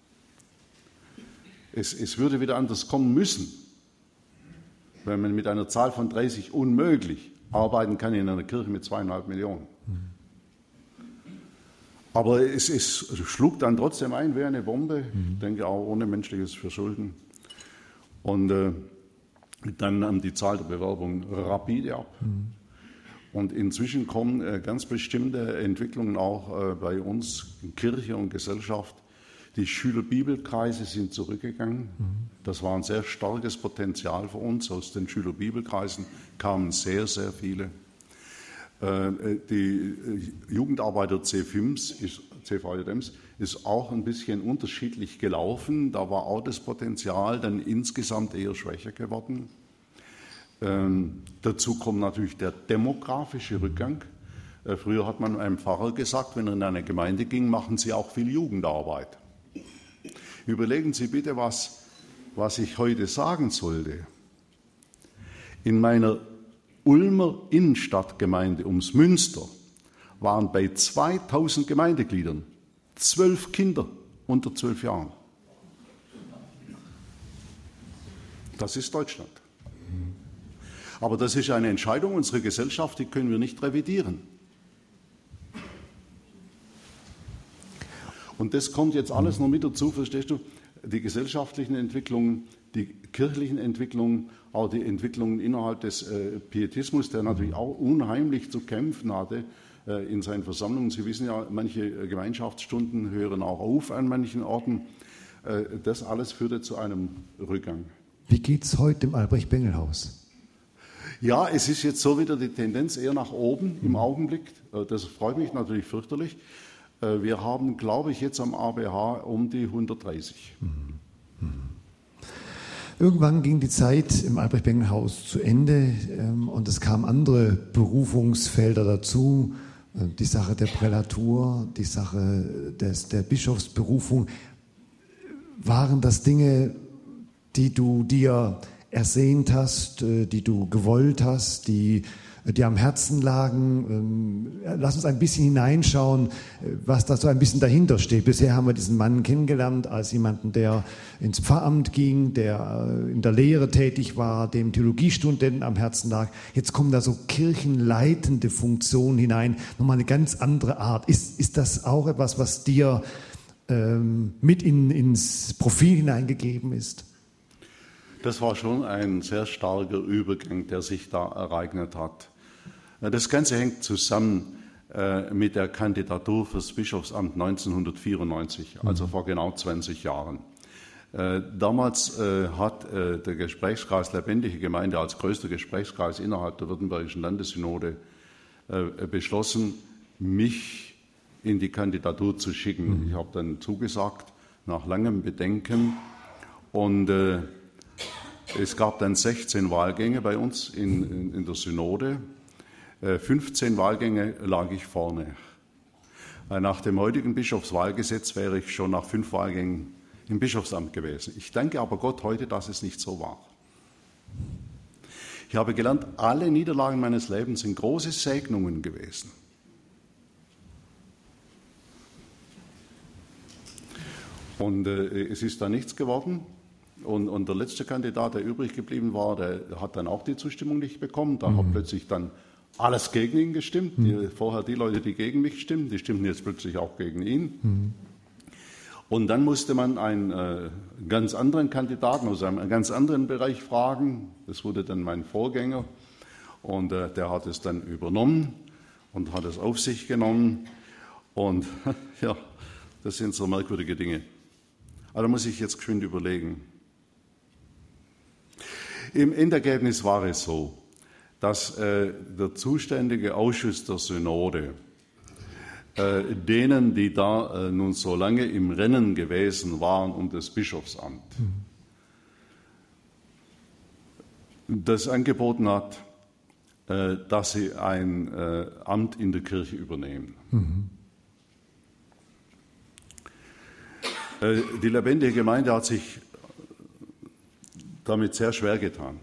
Speaker 2: Es, es würde wieder anders kommen müssen, weil man mit einer Zahl von dreißig unmöglich arbeiten kann in einer Kirche mit zweieinhalb Millionen. Mhm. Aber es, es schlug dann trotzdem ein wie eine Bombe, mhm. ich denke auch ohne menschliches Verschulden. Und äh, dann nahm die Zahl der Bewerbungen rapide ab. Mhm. Und inzwischen kommen äh, ganz bestimmte Entwicklungen auch äh, bei uns in Kirche und Gesellschaft, Die Schülerbibelkreise sind zurückgegangen. Das war ein sehr starkes Potenzial für uns. Aus den Schülerbibelkreisen kamen sehr, sehr viele. Die Jugendarbeit der C fünf ist, C V J Ms ist auch ein bisschen unterschiedlich gelaufen. Da war auch das Potenzial dann insgesamt eher schwächer geworden. Ähm, dazu kommt natürlich der demografische Rückgang. Äh, früher hat man einem Pfarrer gesagt, wenn er in eine Gemeinde ging, machen Sie auch viel Jugendarbeit. Überlegen Sie bitte, was, was ich heute sagen sollte. In meiner Ulmer Innenstadtgemeinde ums Münster waren bei zweitausend Gemeindegliedern zwölf Kinder unter zwölf Jahren. Das ist Deutschland. Aber das ist eine Entscheidung unserer Gesellschaft, die können wir nicht revidieren. Und das kommt jetzt alles noch mit dazu, verstehst du? Die gesellschaftlichen Entwicklungen, die kirchlichen Entwicklungen, auch die Entwicklungen innerhalb des äh, Pietismus, der natürlich auch unheimlich zu kämpfen hatte äh, in seinen Versammlungen. Sie wissen ja, manche äh, Gemeinschaftsstunden hören auch auf an manchen Orten. Äh, das alles führte zu einem Rückgang.
Speaker 1: Wie geht es heute im Albrecht-Bengel-Haus?
Speaker 2: Ja, es ist jetzt so wieder die Tendenz eher nach oben im Augenblick. Äh, das freut mich natürlich fürchterlich. Äh, wir haben, glaube ich, jetzt am A B H um die hundertdreißig.
Speaker 1: Mhm. Mhm. Irgendwann ging die Zeit im Albrecht-Bengel-Haus zu Ende ähm, und es kamen andere Berufungsfelder dazu. Äh, die Sache der Prälatur, die Sache des, der Bischofsberufung. Waren das Dinge, die du dir ersehnt hast, äh, die du gewollt hast, die dir am Herzen lagen? Ähm, lass uns ein bisschen hineinschauen, was da so ein bisschen dahinter steht. Bisher haben wir diesen Mann kennengelernt als jemanden, der ins Pfarramt ging, der in der Lehre tätig war, dem Theologiestudenten am Herzen lag. Jetzt kommen da so kirchenleitende Funktionen hinein, nochmal eine ganz andere Art. Ist, ist das auch etwas, was dir ähm, mit in, ins Profil hineingegeben ist?
Speaker 2: Das war schon ein sehr starker Übergang, der sich da ereignet hat. Das Ganze hängt zusammen äh, mit der Kandidatur fürs Bischofsamt neunzehnhundertvierundneunzig, also vor genau zwanzig Jahren. Äh, damals äh, hat äh, der Gesprächskreis Lebendige Gemeinde als größter Gesprächskreis innerhalb der Württembergischen Landessynode äh, beschlossen, mich in die Kandidatur zu schicken. Mhm. Ich habe dann zugesagt, nach langem Bedenken. Und äh, es gab dann sechzehn Wahlgänge bei uns in, in, in der Synode. Äh, fünfzehn Wahlgänge lag ich vorne. Äh, nach dem heutigen Bischofswahlgesetz wäre ich schon nach fünf Wahlgängen im Bischofsamt gewesen. Ich danke aber Gott heute, dass es nicht so war. Ich habe gelernt, alle Niederlagen meines Lebens sind große Segnungen gewesen. Und äh, es ist da nichts geworden. Und, und der letzte Kandidat, der übrig geblieben war, der hat dann auch die Zustimmung nicht bekommen. Da mhm. hat plötzlich dann alles gegen ihn gestimmt. Mhm. Die, vorher die Leute, die gegen mich stimmten, die stimmten jetzt plötzlich auch gegen ihn. Mhm. Und dann musste man einen äh, ganz anderen Kandidaten aus einem ganz anderen Bereich fragen. Das wurde dann mein Vorgänger. Und äh, der hat es dann übernommen und hat es auf sich genommen. Und ja, das sind so merkwürdige Dinge. Aber da muss ich jetzt geschwind überlegen. Im Endergebnis war es so, dass äh, der zuständige Ausschuss der Synode äh, denen, die da äh, nun so lange im Rennen gewesen waren um das Bischofsamt, mhm. das angeboten hat, äh, dass sie ein äh, Amt in der Kirche übernehmen. Mhm. Äh, die Lebendige Gemeinde hat sich damit sehr schwer getan.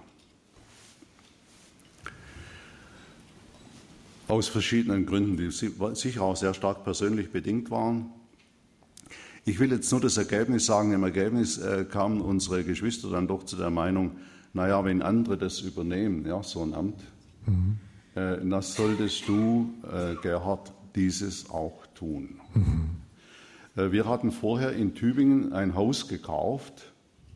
Speaker 2: Aus verschiedenen Gründen, die sicher auch sehr stark persönlich bedingt waren. Ich will jetzt nur das Ergebnis sagen. Im Ergebnis äh, kamen unsere Geschwister dann doch zu der Meinung, naja, wenn andere das übernehmen, ja, so ein Amt, mhm. äh, dann solltest du, äh, Gerhard, dieses auch tun. Mhm. Äh, wir hatten vorher in Tübingen ein Haus gekauft,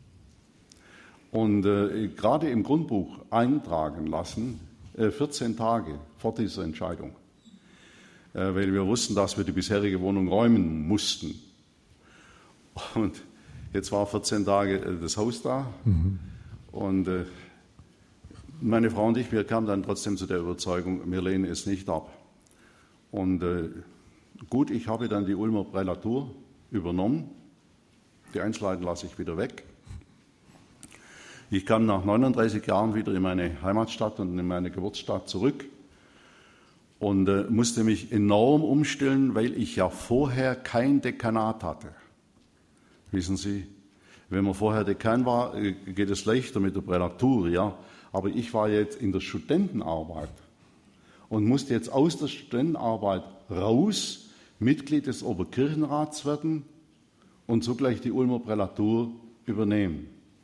Speaker 2: und äh, gerade im Grundbuch eintragen lassen, äh, vierzehn Tage vor dieser Entscheidung, äh, weil wir wussten, dass wir die bisherige Wohnung räumen mussten. Und jetzt war vierzehn Tage das Haus da. Mhm. Und äh, meine Frau und ich, wir kamen dann trotzdem zu der Überzeugung, wir lehnen es nicht ab. Und äh, gut, ich habe dann die Ulmer Prälatur übernommen. Die Einzelheiten lasse ich wieder weg. Ich kam nach neununddreißig Jahren wieder in meine Heimatstadt und in meine Geburtsstadt zurück und äh, musste mich enorm umstellen, weil ich ja vorher kein Dekanat hatte. Wissen Sie, wenn man vorher Dekan war, äh, geht es leichter mit der Prälatur, ja. Aber ich war jetzt in der Studentenarbeit und musste jetzt aus der Studentenarbeit raus Mitglied des Oberkirchenrats werden und zugleich die Ulmer Prälatur übernehmen.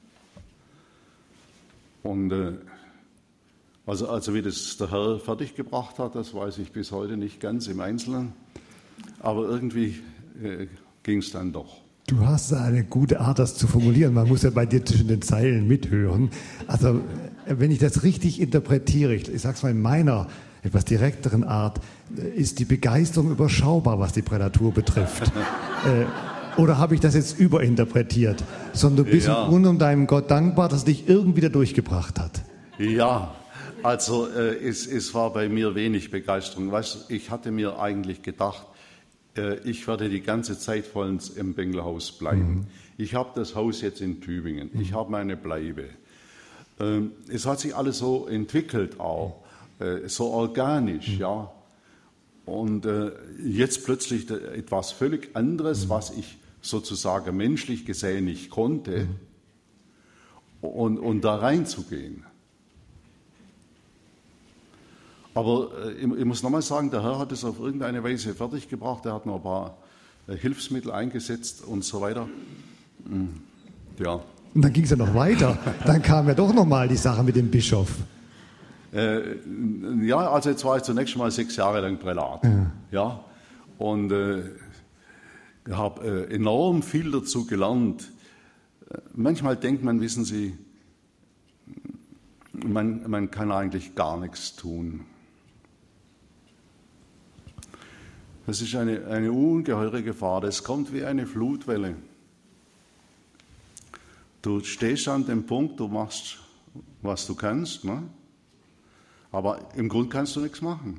Speaker 2: Und äh, also, also wie das der Herr fertiggebracht hat, das weiß ich bis heute nicht ganz im Einzelnen, aber irgendwie äh, ging es dann doch.
Speaker 1: Du hast eine gute Art, das zu formulieren. Man muss ja bei dir zwischen den Zeilen mithören. Also, wenn ich das richtig interpretiere, ich sage es mal in meiner etwas direkteren Art, ist die Begeisterung überschaubar, was die Prälatur betrifft. äh, oder habe ich das jetzt überinterpretiert? Sondern du bist ja im Grunde um deinem Gott dankbar, dass er dich irgendwie da durchgebracht hat.
Speaker 2: Ja, also äh, es, es war bei mir wenig Begeisterung. Weißt du, ich hatte mir eigentlich gedacht, ich werde die ganze Zeit vollends im Benglerhaus bleiben. Mhm. Ich habe das Haus jetzt in Tübingen. Ich habe meine Bleibe. Es hat sich alles so entwickelt auch, so organisch, mhm. ja. Und jetzt plötzlich etwas völlig anderes, mhm. was ich sozusagen menschlich gesehen nicht konnte, mhm. und, und da reinzugehen. Aber äh, ich, ich muss nochmal sagen, der Herr hat es auf irgendeine Weise fertiggebracht. Er hat noch ein paar äh, Hilfsmittel eingesetzt und so weiter. Mhm. Ja.
Speaker 1: Und dann ging es ja noch weiter. Dann kam ja doch nochmal die Sache mit dem Bischof.
Speaker 2: Äh, ja, also jetzt war ich zunächst mal sechs Jahre lang Prälat. Ja. ja. Und äh, habe äh, enorm viel dazu gelernt. Manchmal denkt man, wissen Sie, man, man kann eigentlich gar nichts tun. Das ist eine, eine ungeheure Gefahr. Das kommt wie eine Flutwelle. Du stehst an dem Punkt, du machst, was du kannst, ne? Aber im Grunde kannst du nichts machen.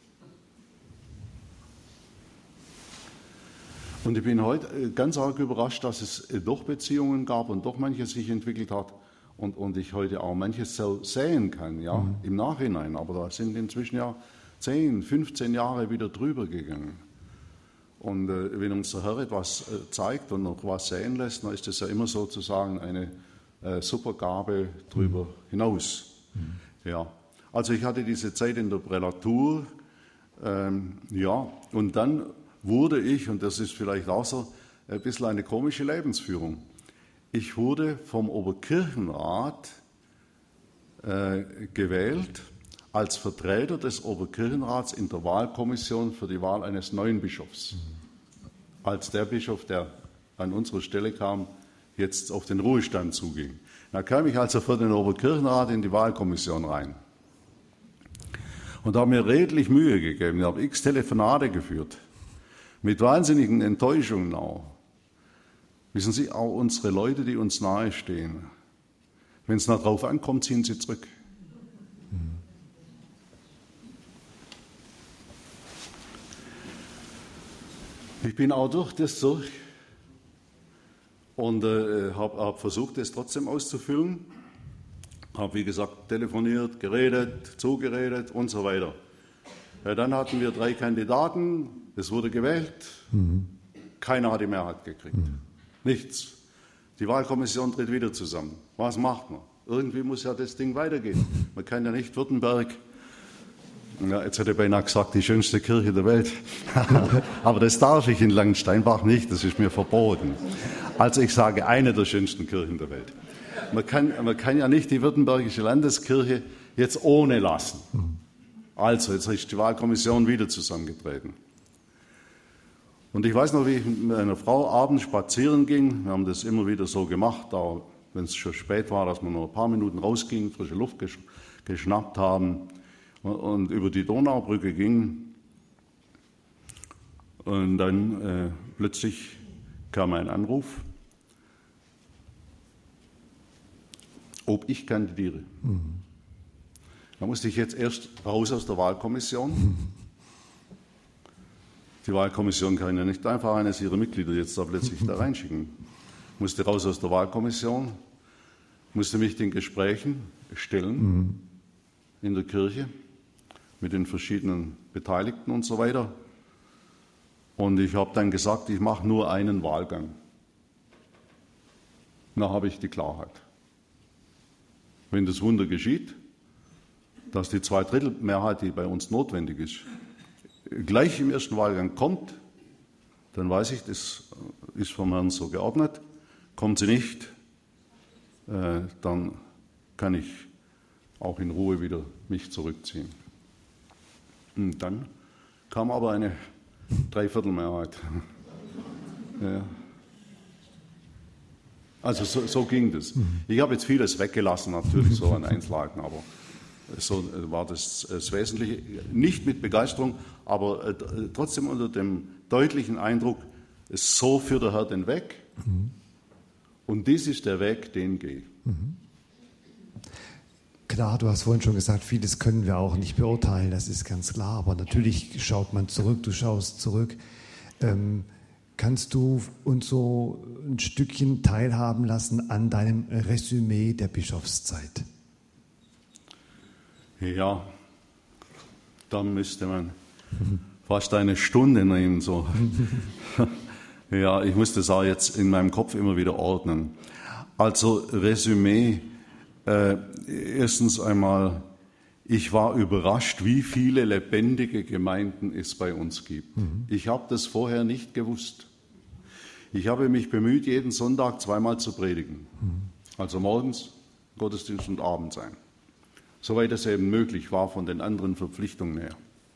Speaker 2: Und ich bin heute ganz arg überrascht, dass es doch Beziehungen gab und doch manches sich entwickelt hat und, und ich heute auch manches so sehen kann, ja, mhm. im Nachhinein. Aber da sind inzwischen ja zehn, fünfzehn Jahre wieder drüber gegangen. Und äh, wenn uns der Herr etwas äh, zeigt und noch was sehen lässt, dann ist das ja immer sozusagen eine äh, Supergabe drüber mhm. hinaus. Mhm. Ja. Also ich hatte diese Zeit in der Prälatur, ähm, ja, und dann wurde ich, und das ist vielleicht auch so ein bisschen eine komische Lebensführung, ich wurde vom Oberkirchenrat äh, gewählt als Vertreter des Oberkirchenrats in der Wahlkommission für die Wahl eines neuen Bischofs. Als der Bischof, der an unsere Stelle kam, jetzt auf den Ruhestand zuging. Da kam ich also für den Oberkirchenrat in die Wahlkommission rein. Und da habe mir redlich Mühe gegeben. Ich habe x Telefonate geführt. Mit wahnsinnigen Enttäuschungen auch. Wissen Sie, auch unsere Leute, die uns nahestehen, wenn es noch drauf ankommt, ziehen sie zurück. Ich bin auch durch das durch und äh, habe hab versucht, das trotzdem auszufüllen. Habe, wie gesagt, telefoniert, geredet, zugeredet und so weiter. Ja, dann hatten wir drei Kandidaten, es wurde gewählt, mhm. keiner hat die Mehrheit gekriegt. Mhm. Nichts. Die Wahlkommission tritt wieder zusammen. Was macht man? Irgendwie muss ja das Ding weitergehen. Man kann ja nicht Württemberg, ja, jetzt hätte ich beinahe gesagt, die schönste Kirche der Welt. Aber das darf ich in Langensteinbach nicht, das ist mir verboten. Also ich sage, eine der schönsten Kirchen der Welt. Man kann, man kann ja nicht die württembergische Landeskirche jetzt ohne lassen. Also, jetzt ist die Wahlkommission wieder zusammengetreten. Und ich weiß noch, wie ich mit meiner Frau abends spazieren ging. Wir haben das immer wieder so gemacht, auch wenn es schon spät war, dass wir nur ein paar Minuten rausgingen, frische Luft gesch- geschnappt haben und, und über die Donaubrücke gingen. Und dann äh, plötzlich kam ein Anruf, ob ich kandidiere. Mhm. Da musste ich jetzt erst raus aus der Wahlkommission. Mhm. Die Wahlkommission kann ja nicht einfach eines ihrer Mitglieder jetzt da plötzlich da reinschicken. Ich musste raus aus der Wahlkommission, musste mich den Gesprächen stellen mhm. in der Kirche mit den verschiedenen Beteiligten und so weiter. Und ich habe dann gesagt, ich mache nur einen Wahlgang. Da habe ich die Klarheit. Wenn das Wunder geschieht, dass die Zweidrittelmehrheit, die bei uns notwendig ist, gleich im ersten Wahlgang kommt, dann weiß ich, das ist vom Herrn so geordnet. Kommt sie nicht, äh, dann kann ich auch in Ruhe wieder mich zurückziehen. Und dann kam aber eine Dreiviertelmehrheit. Ja. Also so, so ging das. Ich habe jetzt vieles weggelassen, natürlich so an Einzelheiten, aber so war das das Wesentliche. Nicht mit Begeisterung, aber trotzdem unter dem deutlichen Eindruck, so führt der Herr den Weg und dies ist der Weg, den gehe ich.
Speaker 1: Klar, du hast vorhin schon gesagt, vieles können wir auch nicht beurteilen, das ist ganz klar, aber natürlich schaut man zurück, du schaust zurück. Ähm, kannst du uns so ein Stückchen teilhaben lassen an deinem Resümee der Bischofszeit?
Speaker 2: Ja, da müsste man fast eine Stunde nehmen. So. Ja, ich muss das auch jetzt in meinem Kopf immer wieder ordnen. Also Resümee. Äh, erstens einmal, ich war überrascht, wie viele lebendige Gemeinden es bei uns gibt. Mhm. Ich habe das vorher nicht gewusst. Ich habe mich bemüht, jeden Sonntag zweimal zu predigen. Mhm. Also morgens, Gottesdienst und abends ein. Soweit es eben möglich war von den anderen Verpflichtungen her.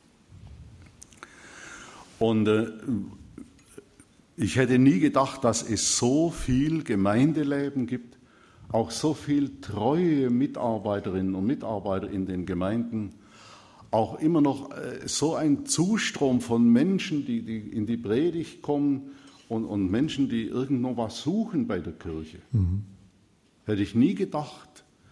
Speaker 2: Und äh, ich hätte nie gedacht, dass es so viel Gemeindeleben gibt, auch so viel treue Mitarbeiterinnen und Mitarbeiter in den Gemeinden, auch immer noch äh, so ein Zustrom von Menschen, die, die in die Predigt kommen und, und Menschen, die irgendwo was suchen bei der Kirche. Mhm. Hätte ich nie gedacht.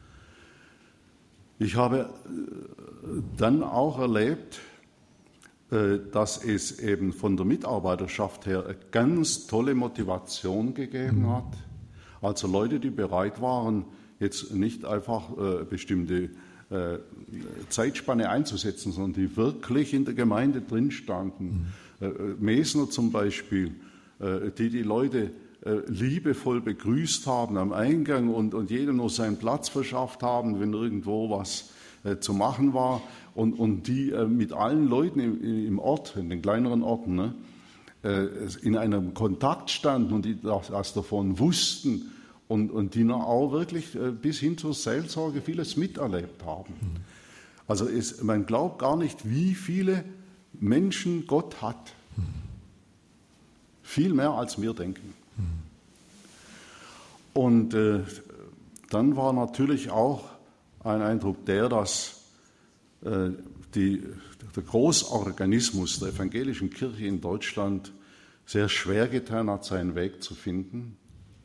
Speaker 2: Ich habe dann auch erlebt, dass es eben von der Mitarbeiterschaft her eine ganz tolle Motivation gegeben hat. Also Leute, die bereit waren, jetzt nicht einfach bestimmte Zeitspanne einzusetzen, sondern die wirklich in der Gemeinde drin standen. Mhm. Mesner zum Beispiel, die die Leute liebevoll begrüßt haben am Eingang und, und jedem noch seinen Platz verschafft haben, wenn irgendwo was äh, zu machen war und, und die äh, mit allen Leuten im, im Ort, in den kleineren Orten, ne, äh, in einem Kontakt standen und die das, das davon wussten und, und die auch wirklich äh, bis hin zur Seelsorge vieles miterlebt haben. Mhm. Also es, man glaubt gar nicht, wie viele Menschen Gott hat. Mhm. Viel mehr, als wir denken. Und äh, dann war natürlich auch ein Eindruck der, dass äh, die, der Großorganismus der evangelischen Kirche in Deutschland sehr schwer getan hat, seinen Weg zu finden.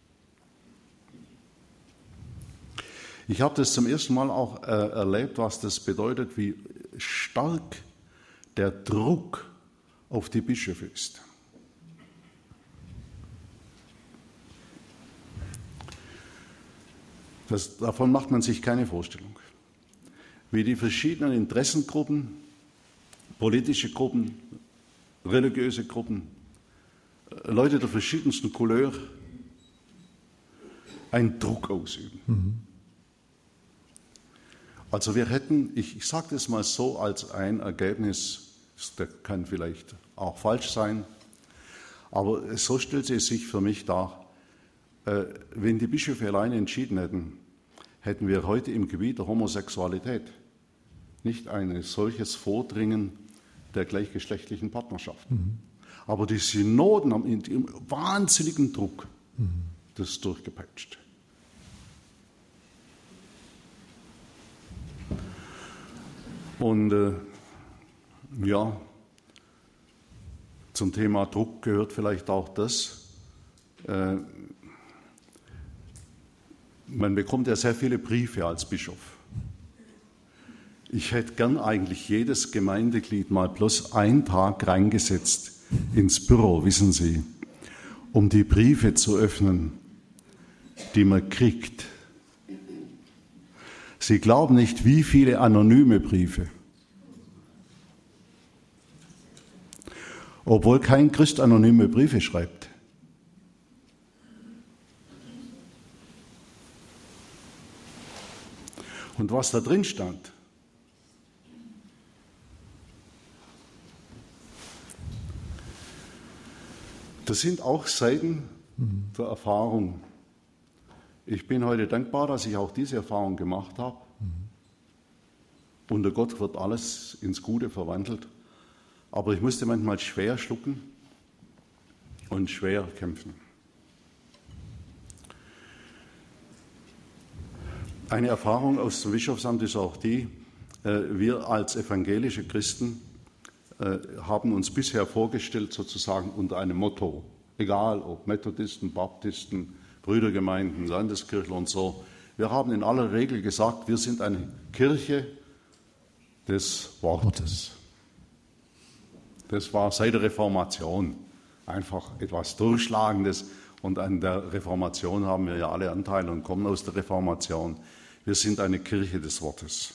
Speaker 2: Ich habe das zum ersten Mal auch äh, erlebt, was das bedeutet, wie stark der Druck auf die Bischöfe ist. Das, davon macht man sich keine Vorstellung. Wie die verschiedenen Interessengruppen, politische Gruppen, religiöse Gruppen, Leute der verschiedensten Couleur einen Druck ausüben. Mhm. Also wir hätten, ich, ich sage das mal so als ein Ergebnis, das kann vielleicht auch falsch sein, aber so stellt es sich für mich dar. Wenn die Bischöfe alleine entschieden hätten, hätten wir heute im Gebiet der Homosexualität nicht ein solches Vordringen der gleichgeschlechtlichen Partnerschaften. Mhm. Aber die Synoden haben in dem wahnsinnigen Druck mhm. das durchgepeitscht. Und äh, ja, zum Thema Druck gehört vielleicht auch das, äh, man bekommt ja sehr viele Briefe als Bischof. Ich hätte gern eigentlich jedes Gemeindeglied mal bloß einen Tag reingesetzt ins Büro, wissen Sie, um die Briefe zu öffnen, die man kriegt. Sie glauben nicht, wie viele anonyme Briefe. Obwohl kein Christ anonyme Briefe schreibt. Und was da drin stand, das sind auch Seiten der Erfahrung. Ich bin heute dankbar, dass ich auch diese Erfahrung gemacht habe. Unter Gott wird alles ins Gute verwandelt. Aber ich musste manchmal schwer schlucken und schwer kämpfen. Eine Erfahrung aus dem Bischofsamt ist auch die, wir als evangelische Christen haben uns bisher vorgestellt, sozusagen unter einem Motto, egal ob Methodisten, Baptisten, Brüdergemeinden, Landeskirchen und so. Wir haben in aller Regel gesagt, wir sind eine Kirche des Wortes. Das war seit der Reformation einfach etwas Durchschlagendes. Und an der Reformation haben wir ja alle Anteile und kommen aus der Reformation. Wir sind eine Kirche des Wortes.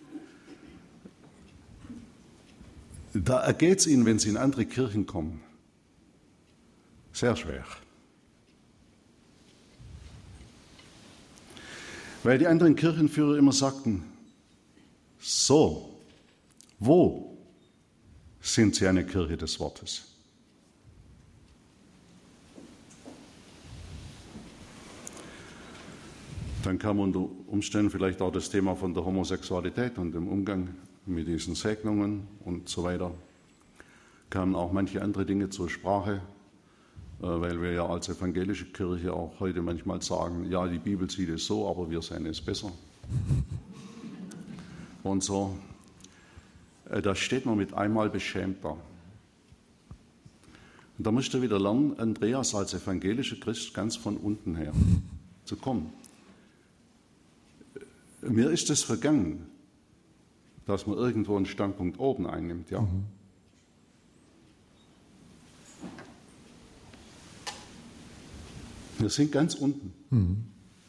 Speaker 2: Da ergeht es Ihnen, wenn Sie in andere Kirchen kommen, sehr schwer. Weil die anderen Kirchenführer immer sagten, so, wo sind Sie eine Kirche des Wortes? Dann kam unter Umständen vielleicht auch das Thema von der Homosexualität und dem Umgang mit diesen Segnungen und so weiter. Kamen auch manche andere Dinge zur Sprache, weil wir ja als evangelische Kirche auch heute manchmal sagen, ja, die Bibel sieht es so, aber wir sehen es besser. Und so, da steht man mit einmal beschämt da. Und da musst du wieder lernen, Andreas als evangelischer Christ ganz von unten her zu kommen. Mir ist es vergangen, dass man irgendwo einen Standpunkt oben einnimmt, ja. Mhm. Wir sind ganz unten. Mhm.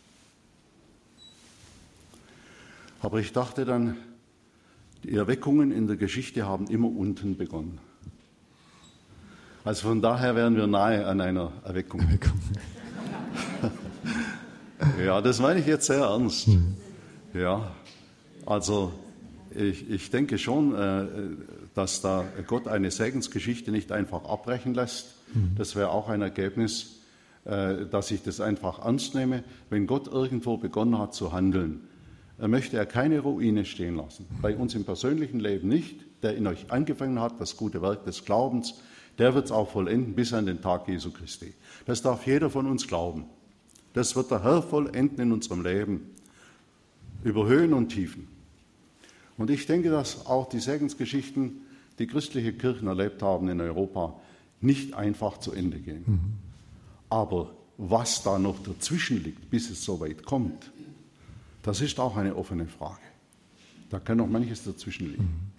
Speaker 2: Aber ich dachte dann, die Erweckungen in der Geschichte haben immer unten begonnen. Also von daher wären wir nahe an einer Erweckung. Erweckung. Ja, das meine ich jetzt sehr ernst. Mhm. Ja, also ich, ich denke schon, äh, dass da Gott eine Segensgeschichte nicht einfach abbrechen lässt. Mhm. Das wäre auch ein Ergebnis, äh, dass ich das einfach ernst nehme. Wenn Gott irgendwo begonnen hat zu handeln, äh, möchte er keine Ruine stehen lassen. Bei uns im persönlichen Leben nicht. Der in euch angefangen hat, das gute Werk des Glaubens, der wird es auch vollenden bis an den Tag Jesu Christi. Das darf jeder von uns glauben. Das wird der Herr vollenden in unserem Leben. Über Höhen und Tiefen. Und ich denke, dass auch die Segensgeschichten, die christliche Kirchen erlebt haben in Europa, nicht einfach zu Ende gehen. Mhm. Aber was da noch dazwischen liegt, bis es so weit kommt, das ist auch eine offene Frage. Da kann noch manches dazwischen liegen.
Speaker 1: Mhm.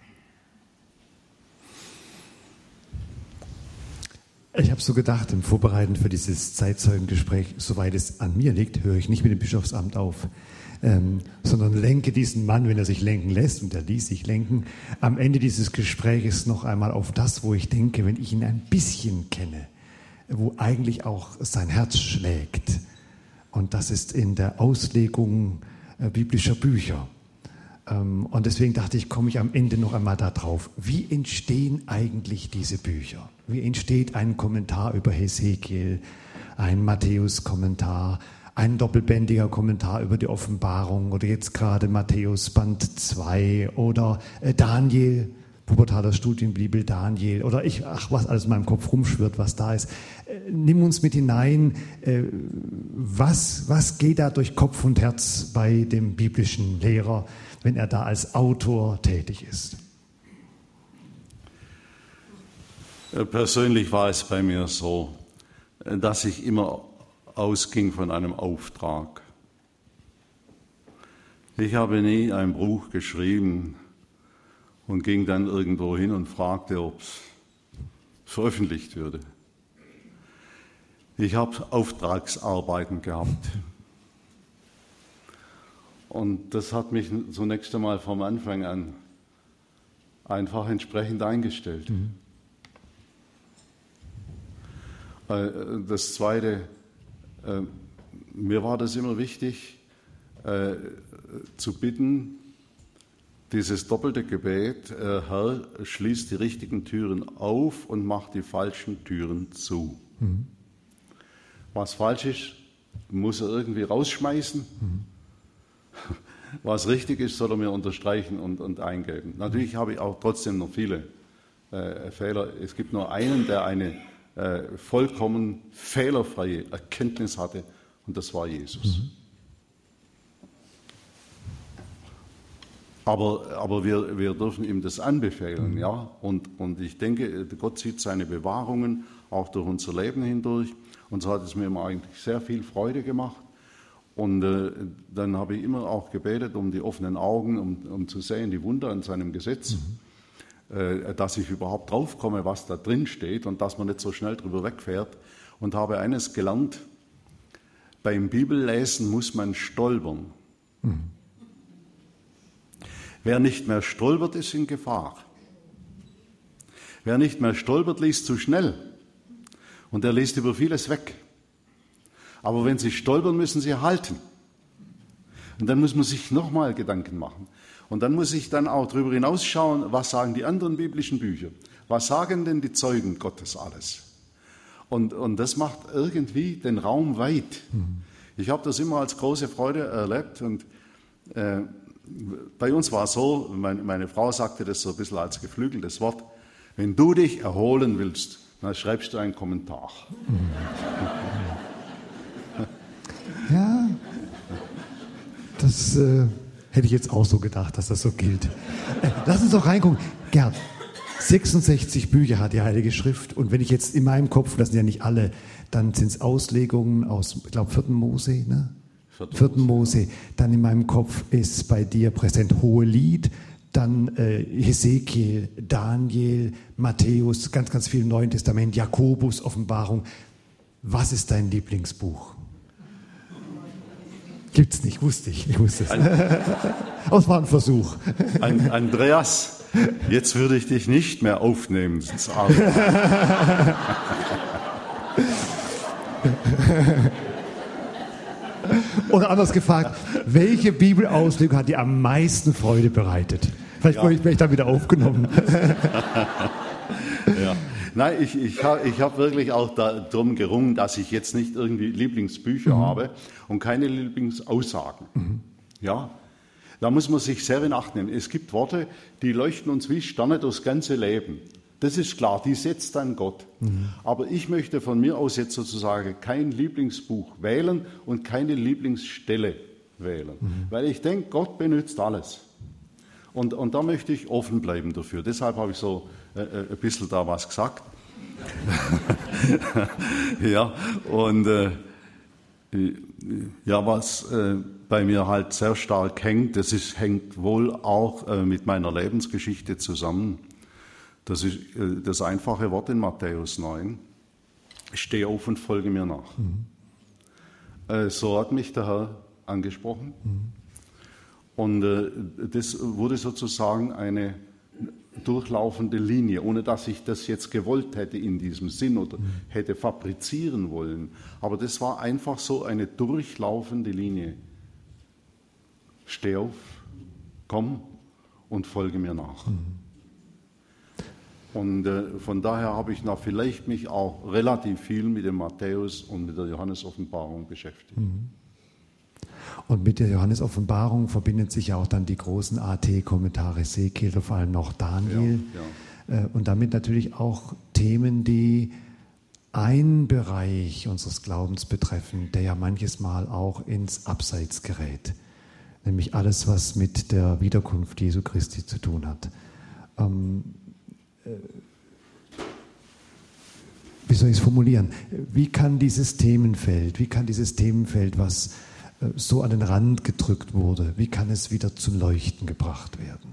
Speaker 1: Ich habe so gedacht, im Vorbereiten für dieses Zeitzeugengespräch, soweit es an mir liegt, höre ich nicht mit dem Bischofsamt auf, ähm, sondern lenke diesen Mann, wenn er sich lenken lässt, und er ließ sich lenken, am Ende dieses Gespräches noch einmal auf das, wo ich denke, wenn ich ihn ein bisschen kenne, wo eigentlich auch sein Herz schlägt. Und das ist in der Auslegung äh, biblischer Bücher. Ähm, und deswegen dachte ich, komme ich am Ende noch einmal da drauf. Wie entstehen eigentlich diese Bücher? Wie entsteht ein Kommentar über Hesekiel, ein Matthäus-Kommentar, ein doppelbändiger Kommentar über die Offenbarung oder jetzt gerade Matthäus Band zwei oder äh, Daniel, Pubertaler Studienbibel Daniel oder ich, ach, was alles in meinem Kopf rumschwirrt, was da ist. Äh, nimm uns mit hinein, äh, was, was geht da durch Kopf und Herz bei dem biblischen Lehrer, wenn er da als Autor tätig ist?
Speaker 2: Persönlich war es bei mir so, dass ich immer ausging von einem Auftrag. Ich habe nie ein Buch geschrieben und ging dann irgendwo hin und fragte, ob es veröffentlicht würde. Ich habe Auftragsarbeiten gehabt. Und das hat mich zunächst einmal vom Anfang an einfach entsprechend eingestellt. Mhm. Das Zweite, mir war das immer wichtig, zu bitten, dieses doppelte Gebet, Herr, schließ die richtigen Türen auf und mach die falschen Türen zu. Mhm. Was falsch ist, muss er irgendwie rausschmeißen. Mhm. Was richtig ist, soll er mir unterstreichen und, und eingeben. Natürlich habe ich auch trotzdem noch viele äh, Fehler. Es gibt nur einen, der eine äh, vollkommen fehlerfreie Erkenntnis hatte, und das war Jesus. Mhm. Aber, aber wir, wir dürfen ihm das anbefehlen, mhm. ja. Und, und ich denke, Gott sieht seine Bewahrungen auch durch unser Leben hindurch. Und so hat es mir immer eigentlich sehr viel Freude gemacht. Und äh, dann habe ich immer auch gebetet um die offenen Augen, um, um zu sehen, die Wunder an seinem Gesetz, mhm. äh, dass ich überhaupt draufkomme, was da drin steht und dass man nicht so schnell drüber wegfährt. Und habe eines gelernt: Beim Bibellesen muss man stolpern. Mhm. Wer nicht mehr stolpert, ist in Gefahr. Wer nicht mehr stolpert, liest zu schnell. Und er liest über vieles weg. Aber wenn Sie stolpern, müssen Sie halten. Und dann muss man sich nochmal Gedanken machen. Und dann muss ich dann auch darüber hinausschauen, was sagen die anderen biblischen Bücher? Was sagen denn die Zeugen Gottes alles? Und, und das macht irgendwie den Raum weit. Mhm. Ich habe das immer als große Freude erlebt. Und äh, bei uns war es so, meine, meine Frau sagte das so ein bisschen als geflügeltes Wort: Wenn du dich erholen willst, dann schreibst du einen Kommentar. Mhm.
Speaker 1: Ja, das äh, hätte ich jetzt auch so gedacht, dass das so gilt. Äh, lass uns doch reingucken. Gerd, sechsundsechzig Bücher hat die Heilige Schrift. Und wenn ich jetzt in meinem Kopf, das sind ja nicht alle, dann sind es Auslegungen aus, ich glaube, vierten Mose, ne? vierten Mose. Dann in meinem Kopf ist bei dir präsent Hohelied, dann äh, Hesekiel, Daniel, Matthäus, ganz, ganz viel im Neuen Testament, Jakobus, Offenbarung. Was ist dein Lieblingsbuch? Gibt's nicht, wusste ich. Ich wusste es. Aber es war ein Versuch.
Speaker 2: An, Andreas, jetzt würde ich dich nicht mehr aufnehmen ins Abend.
Speaker 1: Oder anders gefragt, welche Bibelauslegung hat dir am meisten Freude bereitet? Vielleicht ja. wäre ich da wieder aufgenommen.
Speaker 2: Ja. Nein, ich, ich habe ich hab wirklich auch darum gerungen, dass ich jetzt nicht irgendwie Lieblingsbücher mhm. habe und keine Lieblingsaussagen. Mhm. Ja, da muss man sich sehr in Acht nehmen. Es gibt Worte, die leuchten uns wie Sterne durchs ganze Leben. Das ist klar, die setzt dann Gott. Mhm. Aber ich möchte von mir aus jetzt sozusagen kein Lieblingsbuch wählen und keine Lieblingsstelle wählen. Mhm. Weil ich denke, Gott benutzt alles. Und, und da möchte ich offen bleiben dafür. Deshalb habe ich so äh, ein bisschen da was gesagt. Ja, und äh, ja, was äh, bei mir halt sehr stark hängt, das ist, hängt wohl auch äh, mit meiner Lebensgeschichte zusammen. Das ist äh, das einfache Wort in Matthäus neun. Steh auf und folge mir nach. Mhm. Äh, so hat mich der Herr angesprochen. Mhm. Und äh, das wurde sozusagen eine durchlaufende Linie, ohne dass ich das jetzt gewollt hätte in diesem Sinn oder mhm. hätte fabrizieren wollen. Aber das war einfach so eine durchlaufende Linie. Steh auf, komm und folge mir nach. Mhm. Und äh, von daher habe ich noch vielleicht mich auch relativ viel mit dem Matthäus und mit der Johannes-Offenbarung beschäftigt.
Speaker 1: Mhm. Und mit der Johannes-Offenbarung verbindet sich ja auch dann die großen A T-Kommentare, Hesekiel, vor allem noch Daniel. Ja, ja. Und damit natürlich auch Themen, die einen Bereich unseres Glaubens betreffen, der ja manches Mal auch ins Abseits gerät. Nämlich alles, was mit der Wiederkunft Jesu Christi zu tun hat. Ähm, wie soll ich es formulieren? Wie kann dieses Themenfeld, wie kann dieses Themenfeld, was so an den Rand gedrückt wurde, wie kann es wieder zum Leuchten gebracht werden?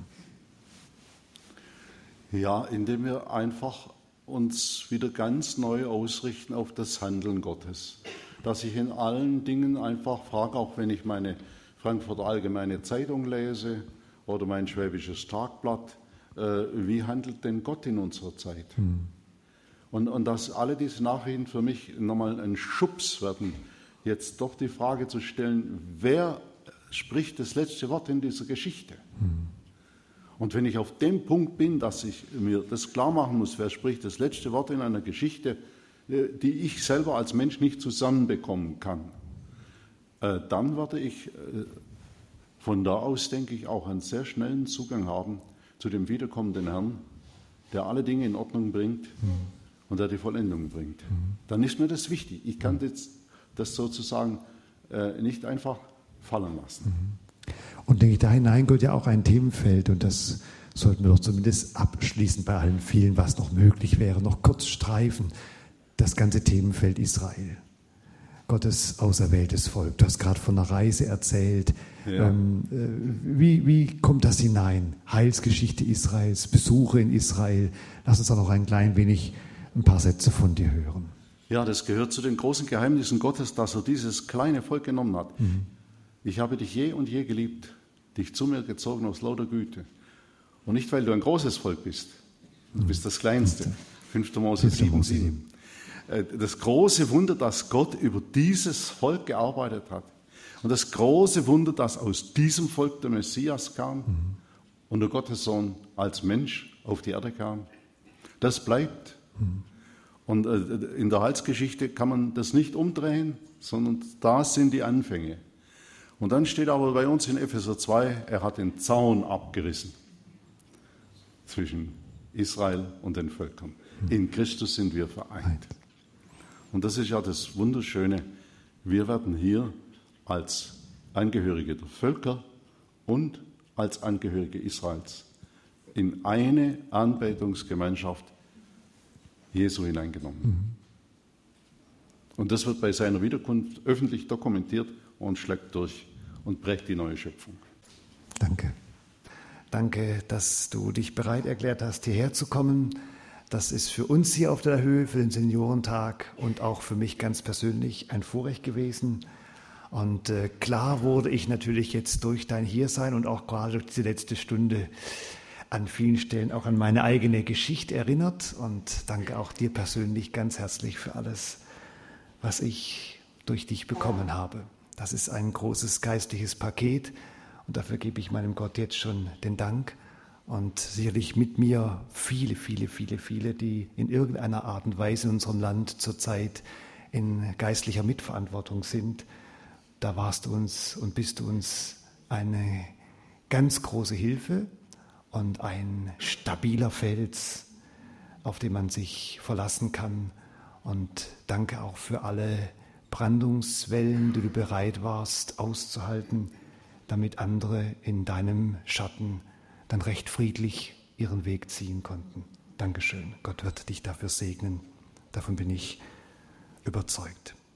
Speaker 2: Ja, indem wir einfach uns wieder ganz neu ausrichten auf das Handeln Gottes. Dass ich in allen Dingen einfach frage, auch wenn ich meine Frankfurter Allgemeine Zeitung lese oder mein Schwäbisches Tagblatt, äh, wie handelt denn Gott in unserer Zeit? Hm. Und, und dass alle diese Nachrichten für mich nochmal ein Schubs werden, jetzt doch die Frage zu stellen, wer spricht das letzte Wort in dieser Geschichte? Hm. Und wenn ich auf dem Punkt bin, dass ich mir das klar machen muss, wer spricht das letzte Wort in einer Geschichte, die ich selber als Mensch nicht zusammenbekommen kann, äh, dann werde ich äh, von da aus, denke ich, auch einen sehr schnellen Zugang haben zu dem wiederkommenden Herrn, der alle Dinge in Ordnung bringt mhm. und der die Vollendung bringt. Mhm. Dann ist mir das wichtig. Ich kann das, das sozusagen äh, nicht einfach fallen lassen.
Speaker 1: Mhm. Und denke ich, da hinein gehört ja auch ein Themenfeld, und das sollten wir doch zumindest abschließend bei allen vielen, was noch möglich wäre, noch kurz streifen. Das ganze Themenfeld Israel, Gottes auserwähltes Volk. Du hast gerade von einer Reise erzählt. Ja. Ähm, äh, wie, wie kommt das hinein? Heilsgeschichte Israels, Besuche in Israel. Lass uns da noch ein klein wenig, ein paar Sätze von dir hören.
Speaker 2: Ja, das gehört zu den großen Geheimnissen Gottes, dass er dieses kleine Volk genommen hat. Mhm. Ich habe dich je und je geliebt, dich zu mir gezogen aus lauter Güte. Und nicht, weil du ein großes Volk bist. Du bist das Kleinste. fünfter Mose sieben sieben. Das große Wunder, dass Gott über dieses Volk gearbeitet hat. Und das große Wunder, dass aus diesem Volk der Messias kam mhm. und der Gottessohn als Mensch auf die Erde kam. Das bleibt. Mhm. Und in der Heilsgeschichte kann man das nicht umdrehen, sondern da sind die Anfänge. Und dann steht aber bei uns in Epheser zwei, er hat den Zaun abgerissen zwischen Israel und den Völkern. Mhm. In Christus sind wir vereint. Und das ist ja das Wunderschöne. Wir werden hier als Angehörige der Völker und als Angehörige Israels in eine Anbetungsgemeinschaft Jesu hineingenommen. Mhm. Und das wird bei seiner Wiederkunft öffentlich dokumentiert und schlägt durch und prägt die neue Schöpfung.
Speaker 1: Danke. Danke, dass du dich bereit erklärt hast, hierher zu kommen. Das ist für uns hier auf der Höhe, für den Seniorentag und auch für mich ganz persönlich ein Vorrecht gewesen. Und äh, klar wurde ich natürlich jetzt durch dein Hiersein und auch gerade durch diese letzte Stunde an vielen Stellen auch an meine eigene Geschichte erinnert. Und danke auch dir persönlich ganz herzlich für alles, was ich durch dich bekommen habe. Das ist ein großes geistliches Paket und dafür gebe ich meinem Gott jetzt schon den Dank. Und sicherlich mit mir viele, viele, viele, viele, die in irgendeiner Art und Weise in unserem Land zurzeit in geistlicher Mitverantwortung sind. Da warst du uns und bist du uns eine ganz große Hilfe und ein stabiler Fels, auf den man sich verlassen kann. Und danke auch für alle Brandungswellen, die du bereit warst auszuhalten, damit andere in deinem Schatten dann recht friedlich ihren Weg ziehen konnten. Dankeschön. Gott wird dich dafür segnen. Davon bin ich überzeugt.